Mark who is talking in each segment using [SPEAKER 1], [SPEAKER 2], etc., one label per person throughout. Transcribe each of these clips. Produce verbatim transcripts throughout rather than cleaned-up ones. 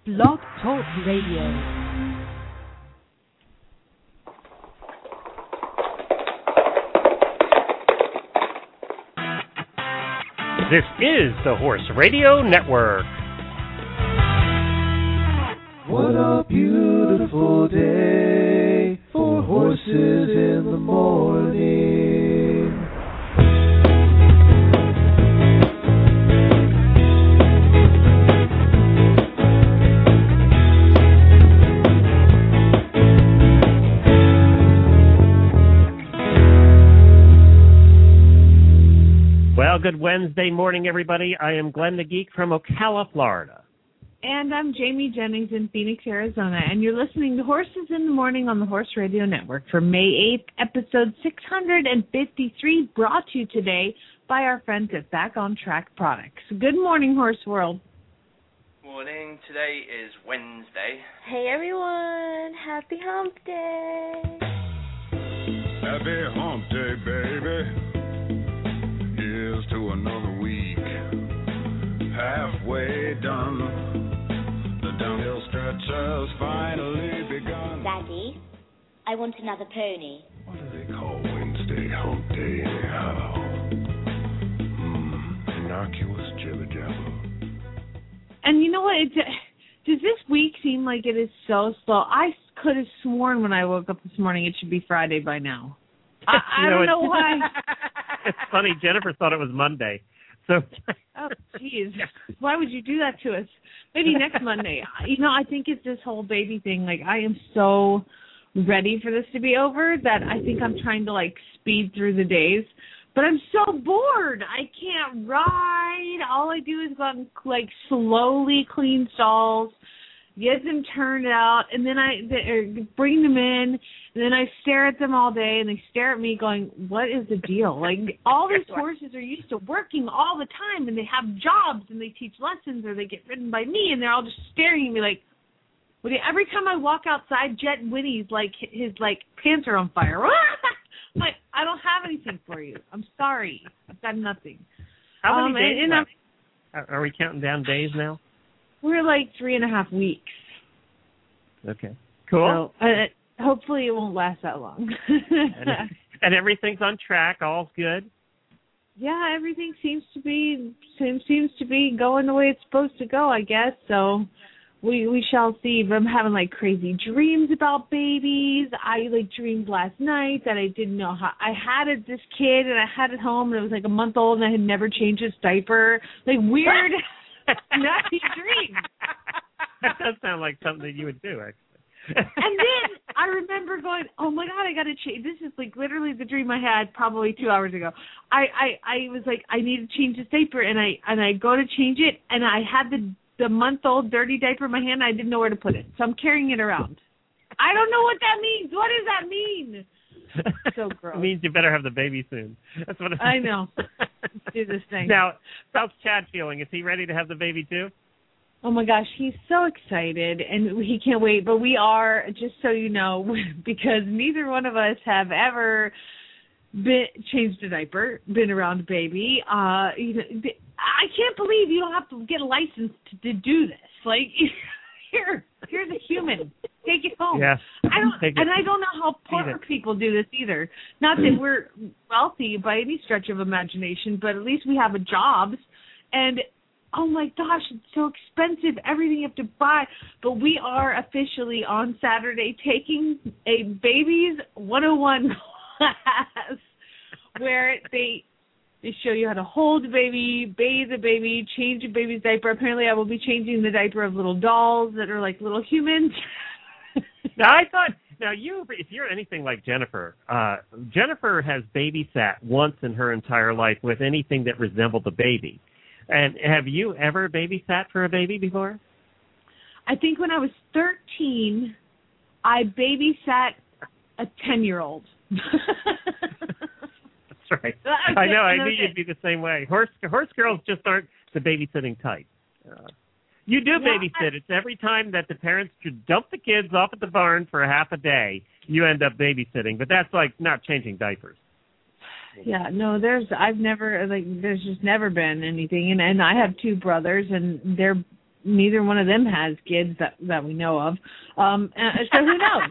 [SPEAKER 1] Blog Talk Radio.
[SPEAKER 2] This is the Horse Radio Network.
[SPEAKER 3] What a beautiful day for horses in the morning.
[SPEAKER 2] Well, good Wednesday morning, everybody. I am Glenn the Geek from Ocala, Florida.
[SPEAKER 4] And I'm Jamie Jennings in Phoenix, Arizona, and you're listening to Horses in the Morning on the Horse Radio Network for May eighth, episode six hundred fifty-three, brought to you today by our friends at Back on Track Products. Good morning, Horse World.
[SPEAKER 5] Morning. Today is Wednesday.
[SPEAKER 6] Hey, everyone. Happy Hump Day.
[SPEAKER 7] Happy Hump Day, baby. Here's to another week. Halfway done. The downhill stretch has finally begun.
[SPEAKER 6] Daddy, I want another pony.
[SPEAKER 7] What do they call Wednesday Hump Day anyhow? Hmm, innocuous jibber jabber.
[SPEAKER 4] And you know what? It, does this week seem like it is so slow? I could have sworn when I woke up this morning it should be Friday by now. I, I
[SPEAKER 2] you know,
[SPEAKER 4] don't know why.
[SPEAKER 2] It's funny. Jennifer thought it was Monday. So.
[SPEAKER 4] Oh, jeez. Why would you do that to us? Maybe next Monday. You know, I think it's this whole baby thing. Like, I am so ready for this to be over that I think I'm trying to, like, speed through the days. But I'm so bored. I can't ride. All I do is go out and, like, slowly clean stalls, get them turned out, and then I bring them in, and then I stare at them all day, and they stare at me going, what is the deal? Like, all these horses are used to working all the time, and they have jobs, and they teach lessons, or they get ridden by me, and they're all just staring at me like, what do you, every time I walk outside, Jet Winnie's like, his, like, pants are on fire. I'm like, I don't have anything for you. I'm sorry. I've got nothing.
[SPEAKER 2] How many
[SPEAKER 4] um,
[SPEAKER 2] days
[SPEAKER 4] and, and
[SPEAKER 2] left? Are we counting down days now?
[SPEAKER 4] We're like three and a half weeks.
[SPEAKER 2] Okay. Cool.
[SPEAKER 4] So, uh, hopefully it won't last that long.
[SPEAKER 2] and, and everything's on track. All's good.
[SPEAKER 4] Yeah, everything seems to be seems seems to be going the way it's supposed to go, I guess. So we we shall see. But I'm having like crazy dreams about babies. I like dreamed last night that I didn't know how I had it, this kid, and I had it home, and it was like a month old, and I had never changed its diaper. Like weird, nutty dreams.
[SPEAKER 2] That does sound like something that you would do, actually.
[SPEAKER 4] And then I remember going, oh, my God, I got to change. This is, like, literally the dream I had probably two hours ago. I, I, I was like, I need to change this diaper, and I and I go to change it, and I had the, the month-old dirty diaper in my hand. I didn't know where to put it, so I'm carrying it around. I don't know what that means. What does that mean? So gross.
[SPEAKER 2] It means you better have the baby soon. That's what it
[SPEAKER 4] I know. Let's do this thing.
[SPEAKER 2] Now, how's Chad feeling? Is he ready to have the baby, too?
[SPEAKER 4] Oh, my gosh, he's so excited, and he can't wait. But we are, just so you know, because neither one of us have ever been, changed a diaper, been around a baby. Uh, you know, I can't believe you don't have to get a license to, to do this. Like, here, here's a human. Take it home.
[SPEAKER 2] Yeah.
[SPEAKER 4] I don't,
[SPEAKER 2] Take it.
[SPEAKER 4] and I don't know how poor people do this either. Not that we're wealthy by any stretch of imagination, but at least we have a jobs. And oh, my gosh, it's so expensive, everything you have to buy. But we are officially on Saturday taking a Babies one oh one class where they they show you how to hold a baby, bathe a baby, change a baby's diaper. Apparently I will be changing the diaper of little dolls that are like little humans.
[SPEAKER 2] Now, I thought, now you, if you're anything like Jennifer, uh, Jennifer has babysat once in her entire life with anything that resembled a baby. And have you ever babysat for a baby before?
[SPEAKER 4] I think when I was thirteen, I babysat a ten-year-old.
[SPEAKER 2] That's right. I know. I knew you'd be the same way. Horse horse girls just aren't the babysitting type. Uh, you do
[SPEAKER 4] yeah,
[SPEAKER 2] babysit. It's every time that the parents should dump the kids off at the barn for a half a day, you end up babysitting. But that's like not changing diapers.
[SPEAKER 4] Yeah, no, there's, I've never, like, there's just never been anything. And, and I have two brothers, and they're neither one of them has kids that, that we know of. Um, uh, so who knows?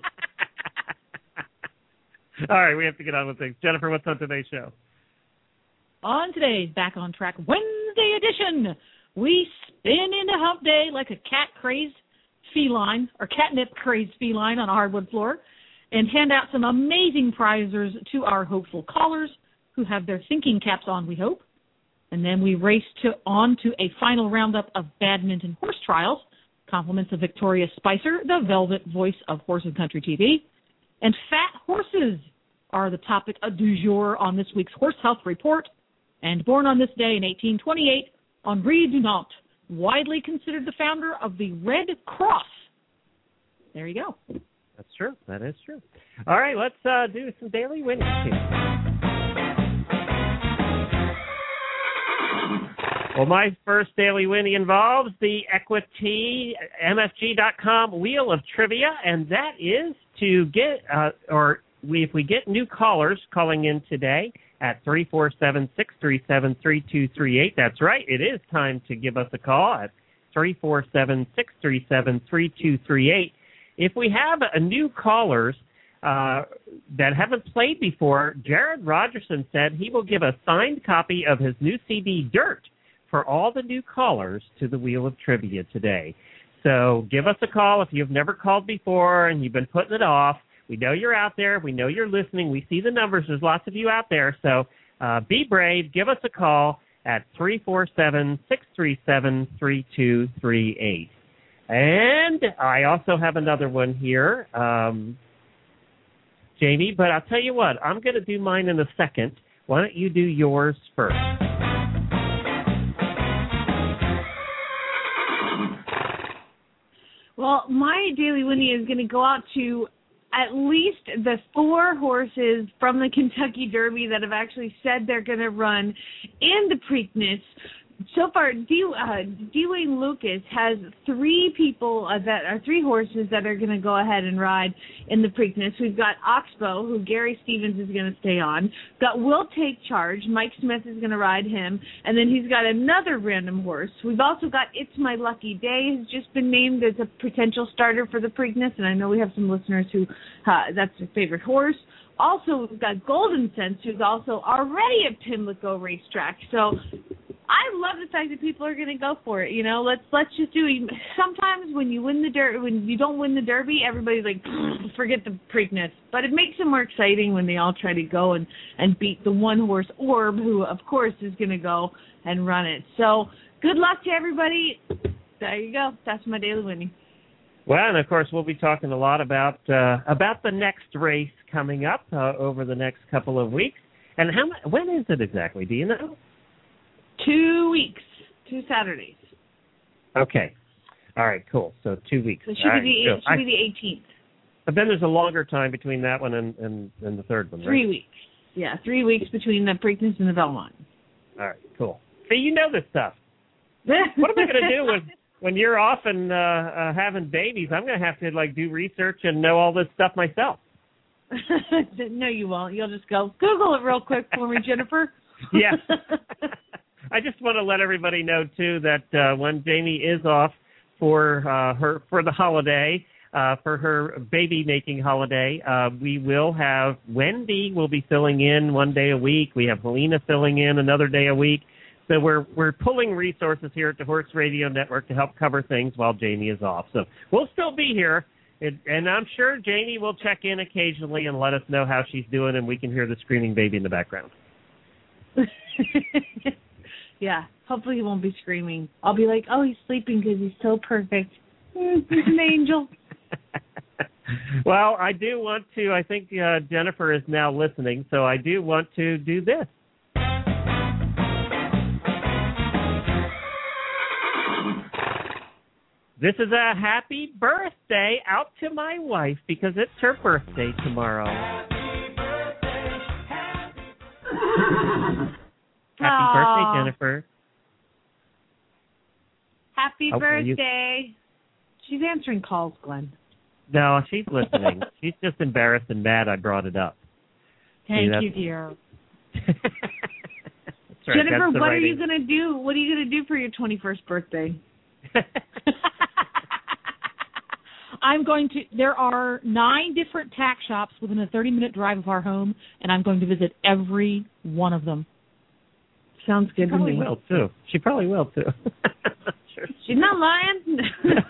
[SPEAKER 2] All right, we have to get on with things. Jennifer, what's on today's show?
[SPEAKER 8] On today's Back on Track Wednesday edition, we spin into hump day like a cat-crazed feline, or catnip-crazed feline on a hardwood floor, and hand out some amazing prizes to our hopeful callers who have their thinking caps on, we hope. And then we race to on to a final roundup of badminton horse trials, compliments of Victoria Spicer, the velvet voice of Horse and Country T V. And fat horses are the topic du jour on this week's Horse Health Report. And born on this day in eighteen twenty-eight, Henri Dunant, widely considered the founder of the Red Cross. There you go.
[SPEAKER 2] That's true. That is true. All right, let's uh, do some daily winnings here. Well, my first daily winning involves the Equity M F G dot com Wheel of Trivia, and that is to get, uh, or we, if we get new callers calling in today at three four seven, six three seven, three two three eight. That's right. It is time to give us a call at three four seven, six three seven, three two three eight. If we have a new callers uh, that haven't played before, Jared Rogerson said he will give a signed copy of his new C D, Dirt, for all the new callers to the Wheel of Trivia today. So give us a call if you've never called before and you've been putting it off. We know you're out there. We know you're listening. We see the numbers. There's lots of you out there. So uh, be brave. Give us a call at three four seven, six three seven, three two three eight. And I also have another one here, um, Jamie, but I'll tell you what, I'm going to do mine in a second. Why don't you do yours first?
[SPEAKER 4] Well, my daily winnie is going to go out to at least the four horses from the Kentucky Derby that have actually said they're going to run in the Preakness. So far, D, uh, Dwayne Lucas has three people uh, that are three horses that are going to go ahead and ride in the Preakness. We've got Oxbow, who Gary Stevens is going to stay on. We've got Will Take Charge. Mike Smith is going to ride him. And then he's got another random horse. We've also got It's My Lucky Day, who's just been named as a potential starter for the Preakness. And I know we have some listeners who uh, that's their favorite horse. Also, we've got Golden Sense, who's also already at Pimlico Racetrack. So I love the fact that people are going to go for it. You know, let's let's just do it. Sometimes when you win the der- when you don't win the Derby, everybody's like, forget the Preakness. But it makes it more exciting when they all try to go and, and beat the one horse Orb, who of course is going to go and run it. So good luck to everybody. There you go. That's my daily winning.
[SPEAKER 2] Well, and of course we'll be talking a lot about uh, about the next race coming up uh, over the next couple of weeks. And how when is it exactly? Do you know?
[SPEAKER 4] Two weeks, two Saturdays.
[SPEAKER 2] Okay. All right, cool. So two weeks.
[SPEAKER 4] So it should,
[SPEAKER 2] All
[SPEAKER 4] be,
[SPEAKER 2] right,
[SPEAKER 4] the, it should
[SPEAKER 2] I,
[SPEAKER 4] be the eighteenth.
[SPEAKER 2] But then there's a longer time between that one and, and, and the third one, right?
[SPEAKER 4] Three weeks. Yeah, three weeks between the Preakness and the Belmont.
[SPEAKER 2] All right, cool. See, you know this stuff. What am I going to do with when you're off and uh, uh, having babies? I'm going to have to like do research and know all this stuff myself.
[SPEAKER 4] No, you won't. You'll just go Google it real quick for me, Jennifer.
[SPEAKER 2] Yeah. I just want to let everybody know too that uh, when Jamie is off for uh, her for the holiday, uh, for her baby making holiday, uh, we will have Wendy will be filling in one day a week. We have Helena filling in another day a week. So we're we're pulling resources here at the Horse Radio Network to help cover things while Jamie is off. So we'll still be here, it, and I'm sure Jamie will check in occasionally and let us know how she's doing, and we can hear the screaming baby in the background.
[SPEAKER 4] Yeah, hopefully he won't be screaming. I'll be like, oh, he's sleeping because he's so perfect. Mm, he's an angel.
[SPEAKER 2] Well, I do want to, I think uh, Jennifer is now listening, so I do want to do this. This is a happy birthday out to my wife because it's her birthday tomorrow. Happy birthday, happy, happy birthday, Jennifer.
[SPEAKER 4] Happy
[SPEAKER 2] okay,
[SPEAKER 4] birthday.
[SPEAKER 2] You...
[SPEAKER 4] She's answering calls, Glenn.
[SPEAKER 2] No, she's listening. She's just embarrassed and mad I brought it up.
[SPEAKER 4] Thank
[SPEAKER 2] See,
[SPEAKER 4] you, dear.
[SPEAKER 2] Right,
[SPEAKER 4] Jennifer, what
[SPEAKER 2] right
[SPEAKER 4] are you going to do? What are you going to do for your twenty-first birthday?
[SPEAKER 8] I'm going to, there are nine different tack shops within a thirty-minute drive of our home, and I'm going to visit every one of them.
[SPEAKER 4] Sounds good
[SPEAKER 2] she probably
[SPEAKER 4] to me.
[SPEAKER 2] will, too. She probably will, too. Sure.
[SPEAKER 4] She's not lying.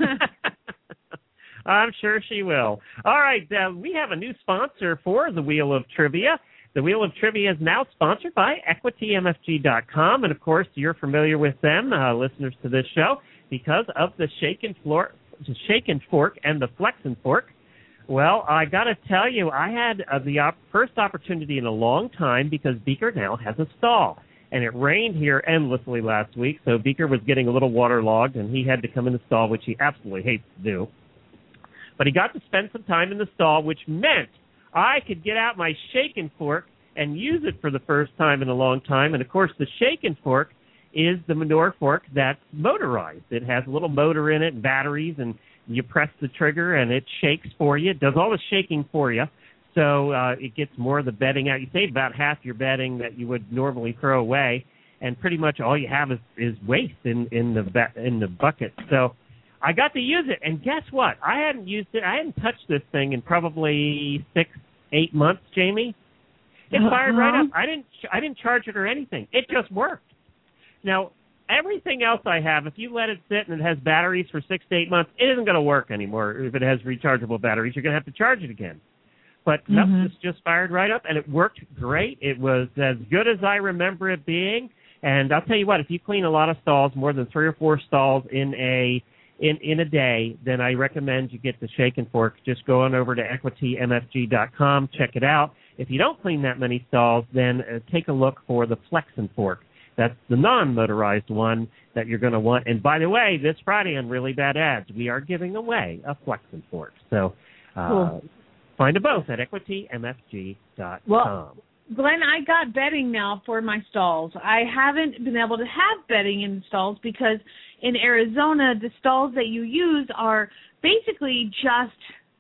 [SPEAKER 2] I'm sure she will. All right, uh, we have a new sponsor for the Wheel of Trivia. The Wheel of Trivia is now sponsored by Equity M F G dot com, and, of course, you're familiar with them, uh, listeners to this show, because of the Shake and, floor, the Shake and Fork and the Flex and Fork. Well, I got to tell you, I had uh, the op- first opportunity in a long time because Beaker now has a stall. And it rained here endlessly last week, so Beaker was getting a little waterlogged, and he had to come in the stall, which he absolutely hates to do. But he got to spend some time in the stall, which meant I could get out my Shake and Fork and use it for the first time in a long time. And, of course, the Shake and Fork is the manure fork that's motorized. It has a little motor in it and batteries, and you press the trigger, and it shakes for you. It does all the shaking for you. So uh, it gets more of the bedding out. You save about half your bedding that you would normally throw away, and pretty much all you have is, is waste in, in the ba- in the bucket. So I got to use it, and guess what? I hadn't used it. I hadn't touched this thing in probably six, eight months, Jamie. It fired
[SPEAKER 4] Uh-huh.
[SPEAKER 2] right up. I didn't I didn't charge it or anything. It just worked. Now, everything else I have, if you let it sit and it has batteries for six to eight months, it isn't going to work anymore. If it has rechargeable batteries, you're going to have to charge it again. But
[SPEAKER 4] Mm-hmm.
[SPEAKER 2] nothing, this just fired right up, and it worked great. It was as good as I remember it being. And I'll tell you what, if you clean a lot of stalls, more than three or four stalls in a in, in a day, then I recommend you get the Shake and Fork. Just go on over to Equity M F G dot com, check it out. If you don't clean that many stalls, then uh, take a look for the Flex and Fork. That's the non-motorized one that you're going to want. And by the way, this Friday on Really Bad Ads, we are giving away a Flex and Fork. So uh,
[SPEAKER 4] Cool.
[SPEAKER 2] find them both at Equity M F G dot com.
[SPEAKER 4] Well, Glenn, I got bedding now for my stalls. I haven't been able to have bedding in stalls because in Arizona, the stalls that you use are basically just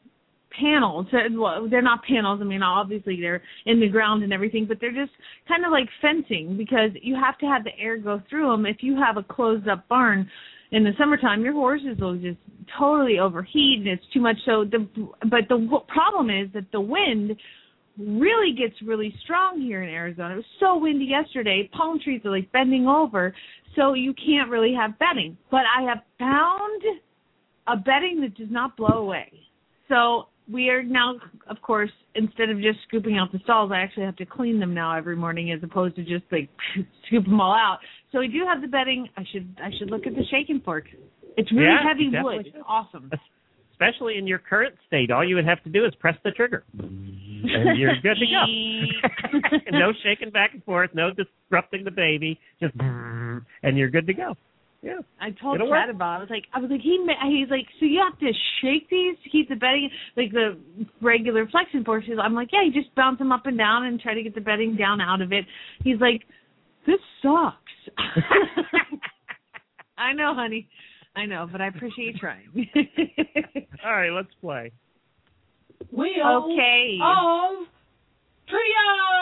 [SPEAKER 4] panels. Well, they're not panels. I mean, obviously they're in the ground and everything, but they're just kind of like fencing because you have to have the air go through them. If you have a closed-up barn in the summertime, your horses will just totally overheat and it's too much. So, the but the problem is that the wind really gets really strong here in Arizona. It was so windy yesterday. Palm trees are like bending over, so you can't really have bedding. But I have found a bedding that does not blow away. So we are now, of course, instead of just scooping out the stalls, I actually have to clean them now every morning as opposed to just like scoop them all out. So we do have the bedding. I should I should look at the Shake and Fork. It's really
[SPEAKER 2] Yeah,
[SPEAKER 4] heavy
[SPEAKER 2] definitely
[SPEAKER 4] wood.
[SPEAKER 2] should.
[SPEAKER 4] It's awesome.
[SPEAKER 2] Especially in your current state, all you would have to do is press the trigger, and you're good to go. No shaking back and forth, no disrupting the baby, just and you're good to go. Yeah,
[SPEAKER 4] I told
[SPEAKER 2] It'll
[SPEAKER 4] Chad
[SPEAKER 2] work.
[SPEAKER 4] about it. I was like, I was like, he, ma- he's like, so you have to shake these to keep the bedding, like the regular flexion forces. I'm like, yeah, you just bounce them up and down and try to get the bedding down out of it. He's like, this sucks. I know, honey. I know, but I appreciate you trying.
[SPEAKER 2] All right, let's play.
[SPEAKER 8] Wheel
[SPEAKER 4] Okay.
[SPEAKER 8] of Trivia!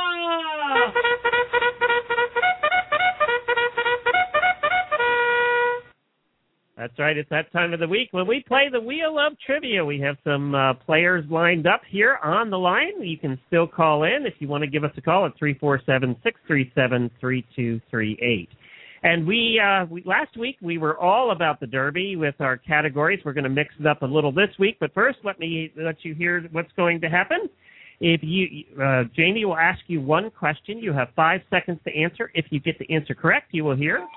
[SPEAKER 2] That's right. It's that time of the week when we play the Wheel of Trivia. We have some uh, players lined up here on the line. You can still call in if you want to give us a call at three four seven, six three seven, three two three eight. And we, uh, we last week we were all about the Derby with our categories. We're going to mix it up a little this week, but first let me let you hear what's going to happen. If you, uh, Jamie will ask you one question. You have five seconds to answer. If you get the answer correct, you will hear.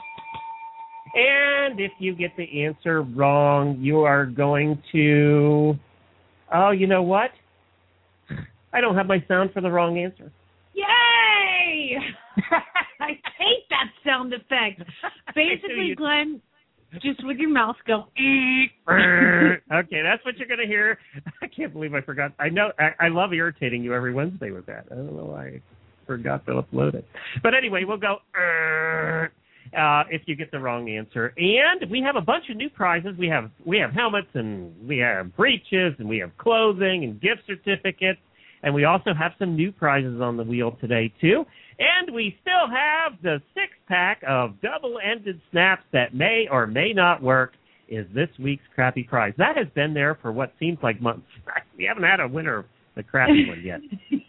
[SPEAKER 2] And if you get the answer wrong, you are going to, oh, you know what? I don't have my sound for the wrong answer.
[SPEAKER 4] Yay! I hate that sound effect. Basically,
[SPEAKER 2] you-
[SPEAKER 4] Glenn, just with your mouth go.
[SPEAKER 2] Okay, that's what you're going to hear. I can't believe I forgot. I know. I, I love irritating you every Wednesday with that. I don't know why I forgot to upload it. But anyway, we'll go uh, if you get the wrong answer. And we have a bunch of new prizes. We have we have helmets, and we have breeches, and we have clothing and gift certificates. And we also have some new prizes on the wheel today, too. And we still have the six-pack of double-ended snaps that may or may not work. is this week's crappy prize. That has been there for what seems like months. We haven't had a winner of the crappy one yet.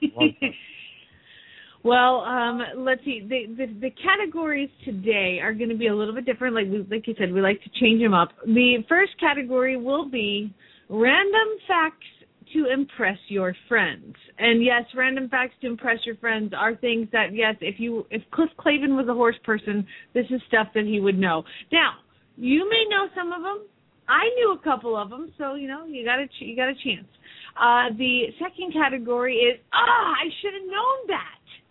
[SPEAKER 4] Well, um, let's see. The, the the categories today are going to be a little bit different. Like we, like you said, we like to change them up. The first category will be random facts to impress your friends. And yes, random facts to impress your friends are things that, yes, if you if Cliff Clavin was a horse person, this is stuff that he would know. Now, you may know some of them. I knew a couple of them, so you know you got a you got a chance. Uh, the second category is ah, I should have known that.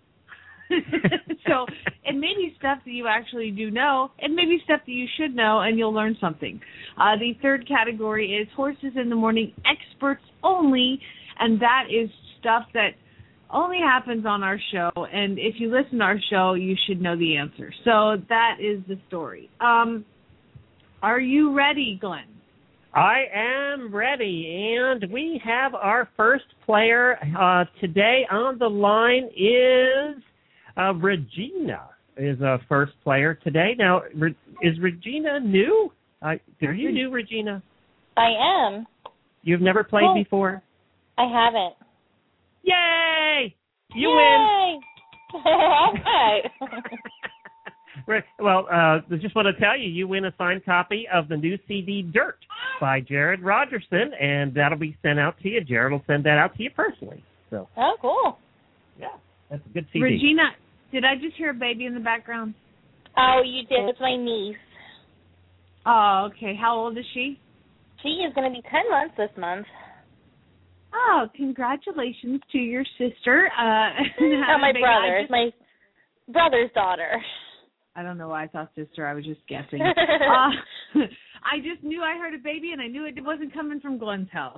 [SPEAKER 4] So it may be stuff that you actually do know, and maybe stuff that you should know, and you'll learn something. Uh, the third category is Horses in the Morning experts only, and that is stuff that only happens on our show, and if you listen to our show, you should know the answer. So that is the story. Um, are you ready, Glenn?
[SPEAKER 2] I am ready, and we have our first player uh, today on the line is uh, Regina is a first player today. Now, Re- is Regina new? Uh, are you new, Regina?
[SPEAKER 6] I am.
[SPEAKER 2] You've never played
[SPEAKER 6] Oh.
[SPEAKER 2] before?
[SPEAKER 6] I haven't.
[SPEAKER 2] Yay! You
[SPEAKER 6] Yay! All right.
[SPEAKER 2] win. Well, uh, I just want to tell you, you win a signed copy of the new C D Dirt by Jared Rogerson, and that'll be sent out to you. Jared will send that out to you personally. So.
[SPEAKER 6] Oh, cool.
[SPEAKER 2] Yeah, that's a good C D.
[SPEAKER 4] Regina, did I just hear a baby in the background?
[SPEAKER 6] Oh, you did. It's my niece.
[SPEAKER 4] Oh, okay. How old is she?
[SPEAKER 6] She is going to be ten months this month.
[SPEAKER 4] Oh, congratulations to your sister. Uh,
[SPEAKER 6] Oh, my
[SPEAKER 4] baby.
[SPEAKER 6] brother.
[SPEAKER 4] I
[SPEAKER 6] It's my brother's daughter.
[SPEAKER 4] I don't know why I thought sister. I was just guessing. uh, I just knew I heard a baby, and I knew it wasn't coming from Glenn's house.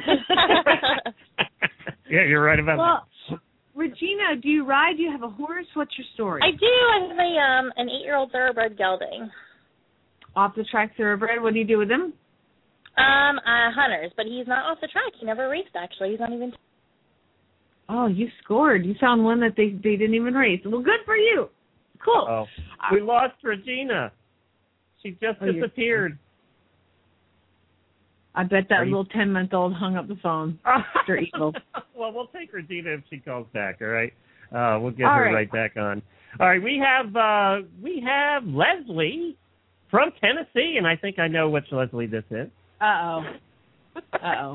[SPEAKER 2] Yeah, you're right about
[SPEAKER 4] well,
[SPEAKER 2] that.
[SPEAKER 4] Regina, do you ride? Do you have a horse? What's your story?
[SPEAKER 6] I do. I have a, um, an eight-year-old thoroughbred gelding.
[SPEAKER 4] Off the track thoroughbred. What do you do with him?
[SPEAKER 6] Um, uh, hunters, but he's not off the track. He never raced, actually. He's not even...
[SPEAKER 4] Oh, you scored. You found one that they they didn't even race. Well, good for you. Cool.
[SPEAKER 2] Oh, we lost Regina. She just
[SPEAKER 4] Oh,
[SPEAKER 2] disappeared.
[SPEAKER 4] I bet that
[SPEAKER 2] Are you-
[SPEAKER 4] little ten-month-old hung up the phone. They're evil.
[SPEAKER 2] Well, we'll take Regina if she calls back. All right, uh, we'll get
[SPEAKER 4] All
[SPEAKER 2] her
[SPEAKER 4] right.
[SPEAKER 2] right back on. All right, we have uh, we have Leslie from Tennessee, and I think I know which Leslie this is.
[SPEAKER 4] Uh-oh. Uh-oh.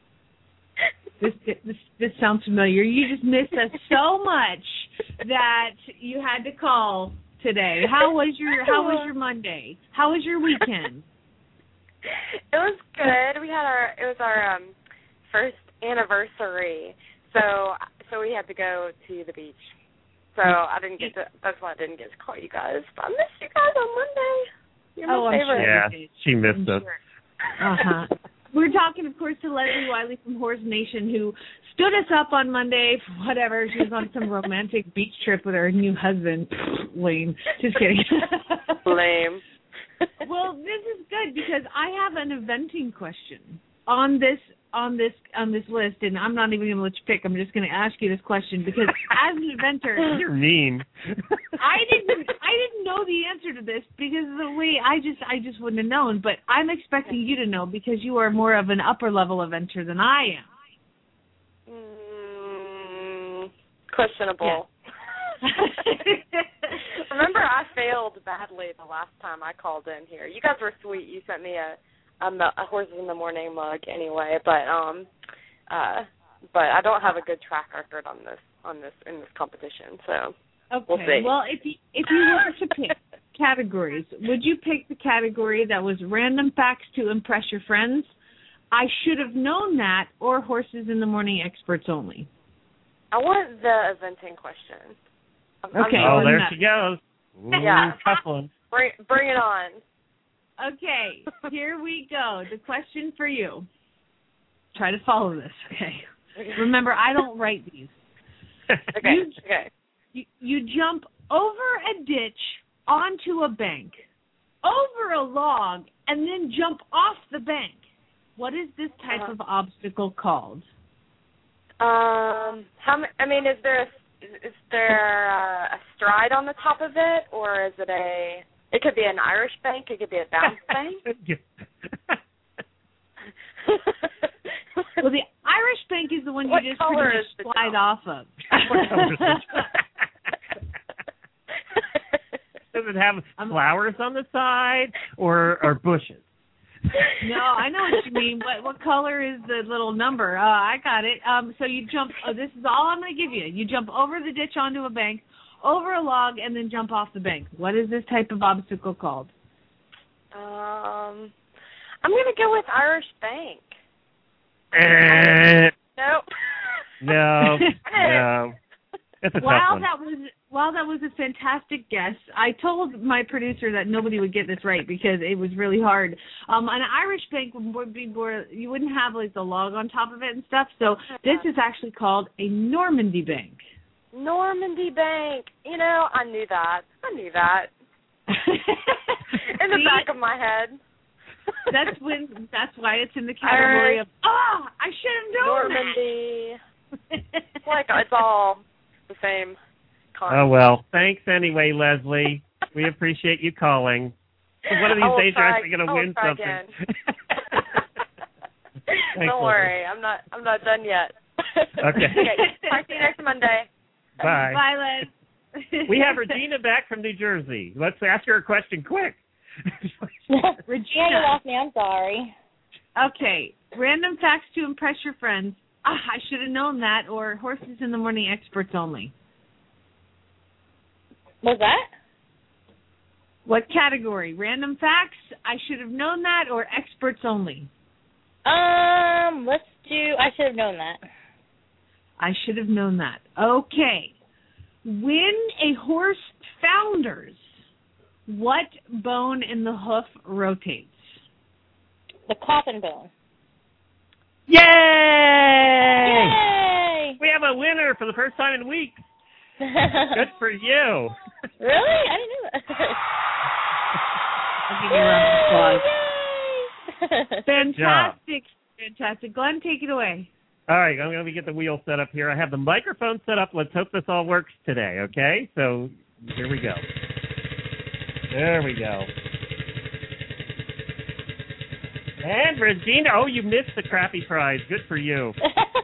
[SPEAKER 4] This, this this sounds familiar. You just missed us so much that you had to call today. How was your How was your Monday? How was your weekend?
[SPEAKER 9] It was good. We had our it was our um first anniversary, so so we had to go to the beach. So I didn't get to. That's why I didn't get to call you guys. But I missed you guys on Monday. You're my
[SPEAKER 4] Oh, I'm
[SPEAKER 9] favorite.
[SPEAKER 4] sure.
[SPEAKER 2] Yeah, she missed us.
[SPEAKER 4] Uh-huh. We're talking, of course, to Leslie Wiley from Horse Nation, who stood us up on Monday for whatever. She was on some romantic beach trip with her new husband. Lame. Just kidding.
[SPEAKER 9] Lame.
[SPEAKER 4] Well, this is good because I have an eventing question on this on this on this list, and I'm not even going to let you pick. I'm just going to ask you this question because as an eventer,
[SPEAKER 2] You're mean.
[SPEAKER 4] I didn't I didn't know the answer to this because of the way I just I just wouldn't have known. But I'm expecting you to know because you are more of an upper level eventer than I am.
[SPEAKER 9] Mm, questionable.
[SPEAKER 4] Yeah.
[SPEAKER 9] Remember, I failed badly the last time I called in here. You guys were sweet. You sent me a a, a Horses in the Morning mug anyway, but um, uh, but I don't have a good track record on this on this in this competition. So
[SPEAKER 4] okay.
[SPEAKER 9] we'll see.
[SPEAKER 4] Well, if you if you were to pick categories, would you pick the category that was random facts to impress your friends? I should have known that, or Horses in the Morning experts only.
[SPEAKER 9] I want the eventing question. I'm,
[SPEAKER 4] Okay.
[SPEAKER 9] I'm
[SPEAKER 2] Oh, there
[SPEAKER 4] that.
[SPEAKER 2] she goes. Ooh,
[SPEAKER 9] Yeah.
[SPEAKER 2] tough one.
[SPEAKER 9] Bring bring it on.
[SPEAKER 4] Okay, here we go. The question for you. Try to follow this, okay? Remember, I don't write these.
[SPEAKER 9] Okay.
[SPEAKER 4] You,
[SPEAKER 9] okay.
[SPEAKER 4] you, you jump over a ditch onto a bank, over a log, and then jump off the bank. What is this type
[SPEAKER 9] Uh-huh.
[SPEAKER 4] of obstacle called?
[SPEAKER 9] Um. How? ma- I mean, is there a, is there a, a stride on the top of it, or is it a? It could be an Irish bank. It could be a bounce bank.
[SPEAKER 4] Well, the Irish bank is the one you
[SPEAKER 9] What
[SPEAKER 4] just
[SPEAKER 9] color
[SPEAKER 4] pretty
[SPEAKER 9] is the
[SPEAKER 4] much slide
[SPEAKER 9] jump?
[SPEAKER 4] off of.
[SPEAKER 2] Does it have flowers on the side or or bushes?
[SPEAKER 4] No, I know what you mean. What what color is the little number? Uh, I got it. Um, so you jump. Oh, this is all I'm going to give you. You jump over the ditch onto a bank, over a log, and then jump off the bank. What is this type of obstacle called?
[SPEAKER 9] Um, I'm going to go with Irish Bank.
[SPEAKER 2] Eh,
[SPEAKER 9] Nope.
[SPEAKER 2] no, no. That's a tough
[SPEAKER 4] While
[SPEAKER 2] one.
[SPEAKER 4] that was while that was a fantastic guess, I told my producer that nobody would get this right because it was really hard. Um, an Irish bank would be more. You wouldn't have like the log on top of it and stuff. So this is actually called a Normandy bank.
[SPEAKER 9] Normandy Bank. You know, I knew that. I knew that. In the
[SPEAKER 4] See?
[SPEAKER 9] back of my head.
[SPEAKER 4] That's when. That's why it's in the category of. Ah, I should have known
[SPEAKER 9] Normandy.
[SPEAKER 4] that.
[SPEAKER 9] It's like it's all the same concept.
[SPEAKER 2] Oh, well, thanks anyway, Leslie. We appreciate you calling. So one of these
[SPEAKER 9] I will
[SPEAKER 2] days
[SPEAKER 9] try-
[SPEAKER 2] you're actually going
[SPEAKER 9] I
[SPEAKER 2] to
[SPEAKER 9] will
[SPEAKER 2] win
[SPEAKER 9] try
[SPEAKER 2] something.
[SPEAKER 9] again.
[SPEAKER 2] Thanks,
[SPEAKER 9] Don't worry, I'm not. I'm not done yet.
[SPEAKER 2] Okay.
[SPEAKER 9] Okay. Talk to you next Monday.
[SPEAKER 2] Bye.
[SPEAKER 4] Bye, Les.
[SPEAKER 2] We have Regina back from New Jersey. Let's ask her a question quick.
[SPEAKER 4] Regina.
[SPEAKER 6] Yeah, you lost me. I'm sorry.
[SPEAKER 4] Okay. Random facts to impress your friends. Ah, I should have known that. Or horses in the morning, experts only.
[SPEAKER 6] Was that?
[SPEAKER 4] What category? Random facts. I should have known that. Or experts only.
[SPEAKER 6] Um, let's do. I should have known that.
[SPEAKER 4] I should have known that. Okay. When a horse founders, what bone in the hoof rotates?
[SPEAKER 6] The coffin bone.
[SPEAKER 2] Yay!
[SPEAKER 6] Yay!
[SPEAKER 2] We have a winner for the first time in weeks. Good for you.
[SPEAKER 6] Really? I didn't know that.
[SPEAKER 4] I'll give you a round of applause.
[SPEAKER 6] Yay!
[SPEAKER 4] Fantastic. Fantastic. Glenn, take it away.
[SPEAKER 2] All right, I'm going to get the wheel set up here. I have the microphone set up. Let's hope this all works today, okay? So here we go. There we go. And Regina, oh, you missed the crappy prize. Good for you.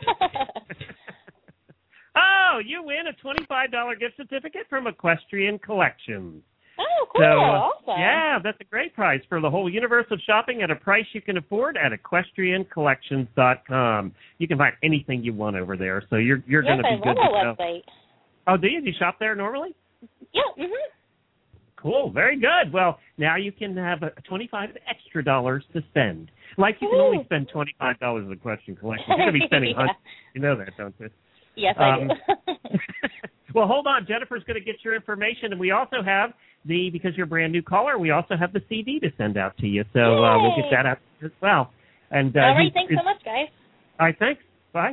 [SPEAKER 2] Oh, you win a twenty-five dollars gift certificate from Equestrian Collections.
[SPEAKER 6] Oh, cool.
[SPEAKER 2] So,
[SPEAKER 6] awesome.
[SPEAKER 2] yeah, that's a great prize for the whole universe of shopping at a price you can afford at equestrian collections dot com. You can find anything you want over there, so you're you're
[SPEAKER 6] yes,
[SPEAKER 2] going to be
[SPEAKER 6] I
[SPEAKER 2] good
[SPEAKER 6] love
[SPEAKER 2] to
[SPEAKER 6] that
[SPEAKER 2] go.
[SPEAKER 6] website.
[SPEAKER 2] Oh, do you? Do you shop there normally?
[SPEAKER 6] Yeah. Mhm.
[SPEAKER 2] Cool, very good. Well, now you can have a twenty-five extra dollars to spend. Like you can
[SPEAKER 6] Ooh.
[SPEAKER 2] only spend twenty-five dollars at Equestrian Collections. You're going to be spending
[SPEAKER 6] Yeah.
[SPEAKER 2] hundreds. You know that, don't you?
[SPEAKER 6] Yes, I
[SPEAKER 2] Um,
[SPEAKER 6] do.
[SPEAKER 2] Well, hold on. Jennifer's going to get your information, and we also have the, because you're a brand new caller, we also have the C D to send out to you. So uh, we'll get
[SPEAKER 6] Yay.
[SPEAKER 2] that out as well. And uh,
[SPEAKER 6] All right.
[SPEAKER 2] he-
[SPEAKER 6] Thanks so much, guys.
[SPEAKER 2] All right, thanks. Bye.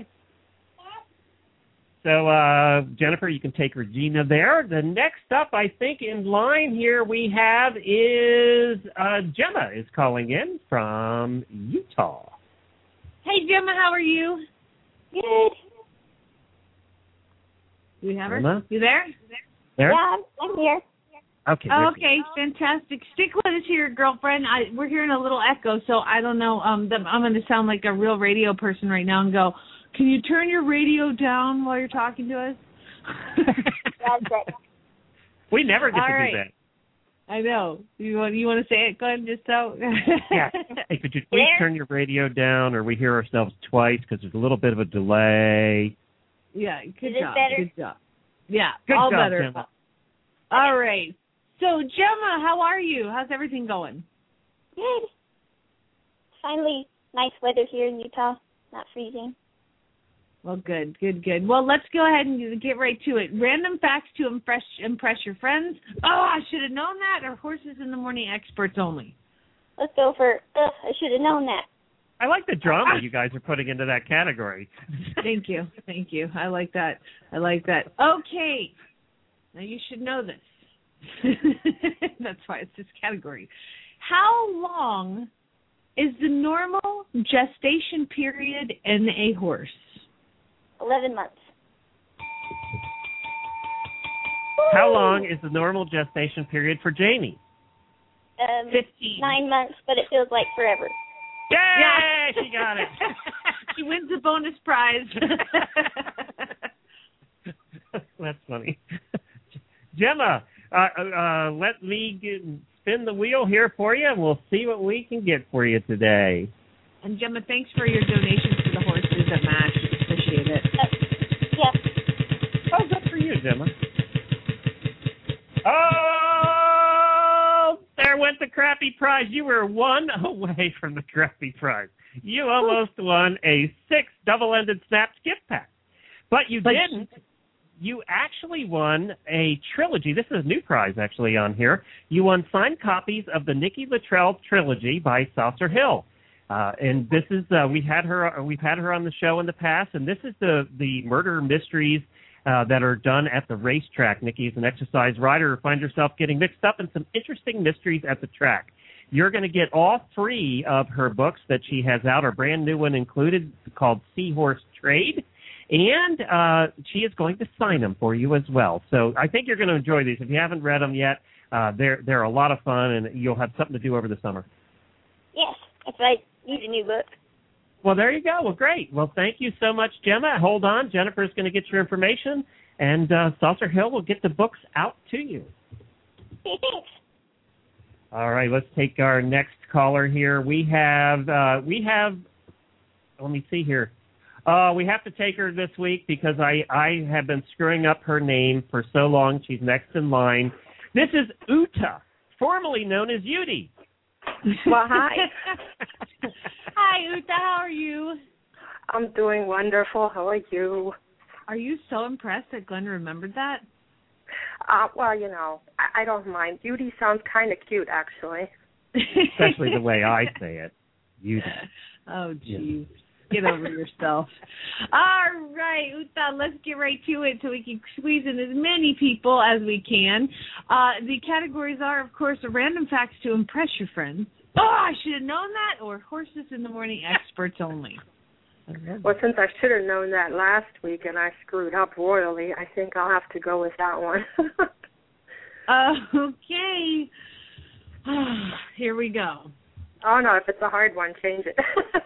[SPEAKER 2] So, uh, Jennifer, you can take Regina there. The next up, I think, in line here we have is uh, Gemma is calling in from Utah.
[SPEAKER 4] Hey, Gemma, how are you?
[SPEAKER 6] Good.
[SPEAKER 4] Do we have her?
[SPEAKER 2] Gemma?
[SPEAKER 4] You there?
[SPEAKER 2] There?
[SPEAKER 6] Yeah, I'm, I'm here.
[SPEAKER 2] Okay. there she
[SPEAKER 4] Okay, fantastic. Stick with us here, girlfriend. I, we're hearing a little echo, so I don't know. Um, that I'm going to sound like a real radio person right now and go, can you turn your radio down while you're talking to us?
[SPEAKER 6] That's it.
[SPEAKER 2] We never get
[SPEAKER 4] All
[SPEAKER 2] to
[SPEAKER 4] right.
[SPEAKER 2] do that.
[SPEAKER 4] I know. You want you want to say it, Glenn, just so?
[SPEAKER 2] Yeah. Hey, could you please
[SPEAKER 6] There?
[SPEAKER 2] turn your radio down, or we hear ourselves twice because there's a little bit of a delay.
[SPEAKER 4] Yeah, good
[SPEAKER 6] Is it
[SPEAKER 4] job.
[SPEAKER 6] better?
[SPEAKER 4] Good job. Yeah,
[SPEAKER 2] Good
[SPEAKER 4] all
[SPEAKER 2] job,
[SPEAKER 4] better.
[SPEAKER 2] Gemma.
[SPEAKER 4] All right. So, Gemma, how are you? How's everything going?
[SPEAKER 10] Good. Finally, nice weather here in Utah. Not freezing.
[SPEAKER 4] Well, good, good, good. Well, let's go ahead and get right to it. Random facts to impress impress your friends. Oh, I should have known that. Or horses in the morning, experts only.
[SPEAKER 10] Let's go for, ugh, I should have known that.
[SPEAKER 2] I like the drama you guys are putting into that category.
[SPEAKER 4] Thank you, thank you. I like that. I like that. Okay, now you should know this. That's why it's this category. How long is the normal gestation period in a horse?
[SPEAKER 10] Eleven months.
[SPEAKER 2] How long is the normal gestation period for Jamie?
[SPEAKER 10] Um,
[SPEAKER 4] Fifteen.
[SPEAKER 10] Nine months, but it feels like forever.
[SPEAKER 2] Yay!
[SPEAKER 4] Yeah.
[SPEAKER 2] She got it.
[SPEAKER 4] She wins a bonus prize.
[SPEAKER 2] That's funny. Gemma, uh, uh, let me get, spin the wheel here for you, and we'll see what we can get for you today.
[SPEAKER 4] And Gemma, thanks for your donations to the horses at MASH. Appreciate it.
[SPEAKER 10] Uh, yeah.
[SPEAKER 2] Oh, good for you, Gemma. Oh, there went the crappy prize. You were one away from the crappy prize. You almost won a six double-ended Snaps gift pack. But you
[SPEAKER 4] But
[SPEAKER 2] didn't. You actually won a trilogy. This is a new prize, actually, on here. You won signed copies of the Nikki Luttrell trilogy by Saucer Hill. Uh, and this is uh, we had her. We've had her on the show in the past, and this is the the murder mysteries uh, that are done at the racetrack. Nikki is an exercise rider who finds herself getting mixed up in some interesting mysteries at the track. You're going to get all three of her books that she has out, a brand new one included called Seahorse Trade, and uh, she is going to sign them for you as well. So I think you're going to enjoy these. If you haven't read them yet, uh, they're they're a lot of fun, and you'll have something to do over the summer.
[SPEAKER 10] Yes, if I need a new book.
[SPEAKER 2] Well, there you go. Well, great. Well, thank you so much, Gemma. Hold on. Jennifer's going to get your information, and uh, Saucer Hill will get the books out to you.
[SPEAKER 10] Hey, thanks.
[SPEAKER 2] All right, let's take our next caller here. We have, uh, we have, let me see here. Uh, we have to take her this week because I, I have been screwing up her name for so long. She's next in line. This is Uta, formerly known as Yudi.
[SPEAKER 11] Well, hi.
[SPEAKER 4] Hi, Uta. How are you?
[SPEAKER 11] I'm doing wonderful. How are you?
[SPEAKER 4] Are you so impressed that Glenn remembered that?
[SPEAKER 11] Uh, well, you know, I, I don't mind. Yudi sounds kind of cute, actually.
[SPEAKER 2] Especially the way I say it. Yudi.
[SPEAKER 4] Oh, geez. Get over yourself. All right, Uta, let's get right to it so we can squeeze in as many people as we can. Uh, the categories are, of course, random facts to impress your friends. Oh, I should have known that, or horses in the morning experts only.
[SPEAKER 11] Well, since I should have known that last week and I screwed up royally, I think I'll have to go with that one.
[SPEAKER 4] uh, okay. Here we go.
[SPEAKER 11] Oh, no, if it's a hard one, change it.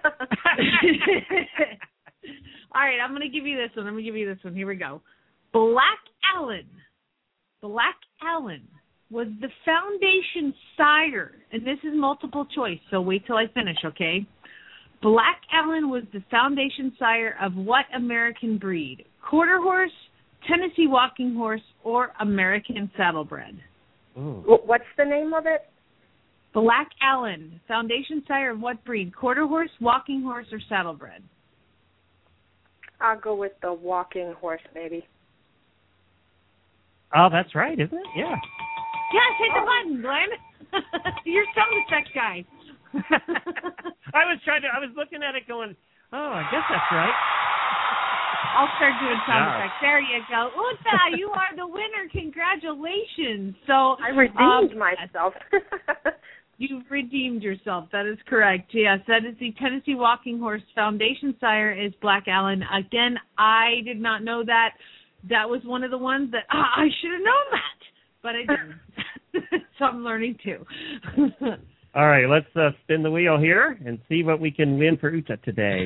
[SPEAKER 4] All right, I'm going to give you this one. I'm going to give you this one. Here we go. Black Allen. Black Allen was the foundation sire, and this is multiple choice, so wait till I finish, okay? Black Allen was the foundation sire of what American breed? Quarter horse, Tennessee walking horse, or American saddlebred?
[SPEAKER 2] Ooh.
[SPEAKER 11] What's the name of it?
[SPEAKER 4] Black Allen, foundation sire of what breed? Quarter horse, walking horse, or saddlebred?
[SPEAKER 11] I'll go with the walking horse, maybe.
[SPEAKER 2] Oh, that's right, isn't it? Yeah.
[SPEAKER 4] Yes, hit the button, Glenn. You're sound effect guy.
[SPEAKER 2] I was trying to, I was looking at it going, oh, I guess that's right.
[SPEAKER 4] I'll start doing sound
[SPEAKER 2] Yeah.
[SPEAKER 4] effects. There you go. Uta, you are the winner. Congratulations. So
[SPEAKER 11] I redeemed
[SPEAKER 4] um,
[SPEAKER 11] myself.
[SPEAKER 4] You've redeemed yourself. That is correct. Yes, that is the Tennessee Walking Horse Foundation sire is Black Allen. Again, I did not know that. That was one of the ones that ah, I should have known that, but I didn't. So I'm learning too.
[SPEAKER 2] All right, let's uh, spin the wheel here and see what we can win for Uta today.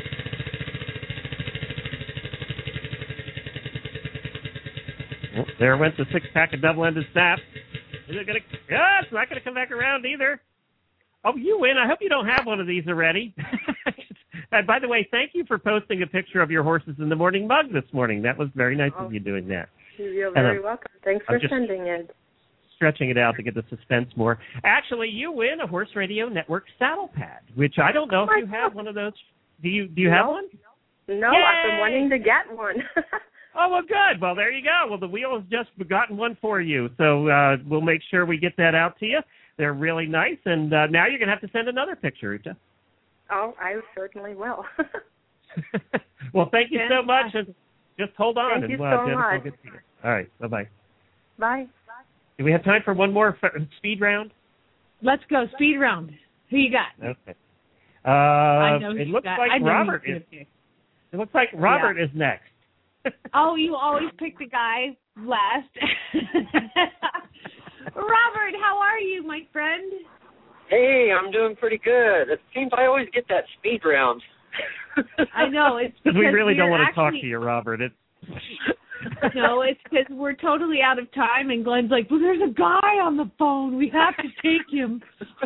[SPEAKER 2] Well, there went the six-pack of double-ended snaps. Is it gonna? Yeah, it's not gonna come back around either. Oh, you win. I hope you don't have one of these already. And by the way, thank you for posting a picture of your horses in the morning mug this morning. That was very nice
[SPEAKER 11] Oh.
[SPEAKER 2] of you doing that.
[SPEAKER 11] You're very
[SPEAKER 2] And, uh,
[SPEAKER 11] welcome. Thanks
[SPEAKER 2] I'm
[SPEAKER 11] for
[SPEAKER 2] just-
[SPEAKER 11] sending it.
[SPEAKER 2] Stretching it out to get the suspense more. Actually, you win a Horse Radio Network saddle pad, which I don't know
[SPEAKER 11] Oh
[SPEAKER 2] if
[SPEAKER 11] my
[SPEAKER 2] you have
[SPEAKER 11] God.
[SPEAKER 2] one of those. Do you? Do you have
[SPEAKER 11] No.
[SPEAKER 2] one?
[SPEAKER 11] No,
[SPEAKER 2] Yay!
[SPEAKER 11] I've been wanting to get one.
[SPEAKER 2] Oh, well, good. Well, there you go. Well, the wheel has just gotten one for you, so uh, we'll make sure we get that out to you. They're really nice, and uh, now you're going to have to send another picture, Uta.
[SPEAKER 11] Oh, I certainly will.
[SPEAKER 2] Well, thank you so much, and just hold on.
[SPEAKER 11] Thank
[SPEAKER 2] and,
[SPEAKER 11] you
[SPEAKER 2] uh,
[SPEAKER 11] so
[SPEAKER 2] Jennifer will
[SPEAKER 11] much.
[SPEAKER 2] get to you. All right, bye-bye.
[SPEAKER 11] Bye.
[SPEAKER 2] Do we have time for one more f- speed round?
[SPEAKER 4] Let's go. Speed round. Who you got?
[SPEAKER 2] Okay. Uh,
[SPEAKER 4] I know who
[SPEAKER 2] it
[SPEAKER 4] you
[SPEAKER 2] looks
[SPEAKER 4] got.
[SPEAKER 2] like
[SPEAKER 4] I know
[SPEAKER 2] Robert
[SPEAKER 4] who you
[SPEAKER 2] is.
[SPEAKER 4] pick.
[SPEAKER 2] It looks like Robert is next.
[SPEAKER 4] Oh, you always pick the guy last. Robert, how are you, my friend?
[SPEAKER 12] Hey, I'm doing pretty good. It seems I always get that speed round.
[SPEAKER 4] I know. It's because
[SPEAKER 2] we really don't want to
[SPEAKER 4] actually...
[SPEAKER 2] talk to you, Robert. It's...
[SPEAKER 4] No, it's because we're totally out of time, and Glenn's like, well, there's a guy on the phone. We have to take him.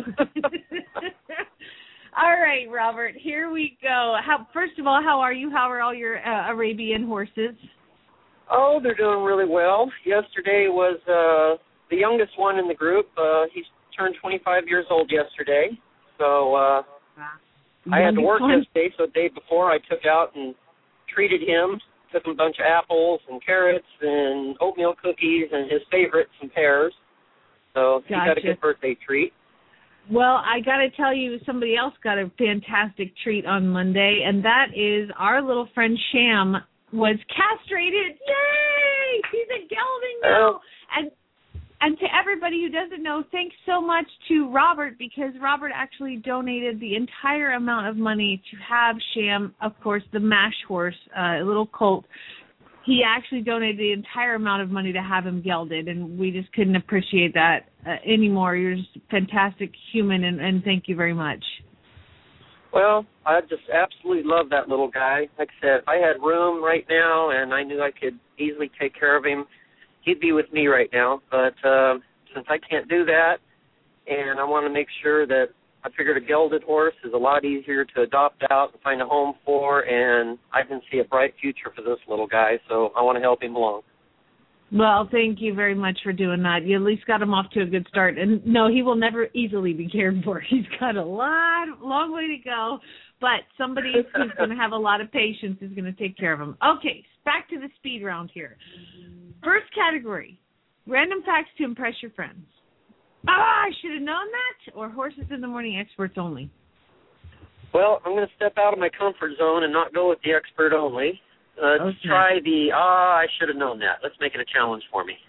[SPEAKER 4] All right, Robert, here we go. How, first of all, how are you? How are all your uh, Arabian horses?
[SPEAKER 12] Oh, they're doing really well. Yesterday was uh, the youngest one in the group. Uh, he's turned twenty-five years old yesterday. So uh, I had to work yesterday, so the day before I took out and treated him, took him a bunch of apples and carrots and oatmeal cookies and his favorite, some pears. So he got a good birthday treat.
[SPEAKER 4] Well, I got to tell you, somebody else got a fantastic treat on Monday, and that is our little friend Sham was castrated. Yay! He's a gelding now. Oh. And and to everybody who doesn't know, thanks so much to Robert, because Robert actually donated the entire amount of money to have Sham, of course, the mash horse, uh, a little colt. He actually donated the entire amount of money to have him gelded, and we just couldn't appreciate that uh, anymore. You're just a fantastic human, and, and thank you very much.
[SPEAKER 12] Well, I just absolutely love that little guy. Like I said, if I had room right now and I knew I could easily take care of him, he'd be with me right now. But uh, since I can't do that, and I want to make sure that I figured a gelded horse is a lot easier to adopt out and find a home for, and I can see a bright future for this little guy, so I want to help him along.
[SPEAKER 4] Well, thank you very much for doing that. You at least got him off to a good start. And no, he will never easily be cared for. He's got a lot, long way to go. But somebody who's going to have a lot of patience is going to take care of him. Okay, back to the speed round here. First category, random facts to impress your friends. Ah, I should have known that. Or horses in the morning experts only.
[SPEAKER 12] Well, I'm going to step out of my comfort zone and not go with the expert only. Uh, let's
[SPEAKER 4] okay.
[SPEAKER 12] try the, ah, I should have known that. Let's make it a challenge for me.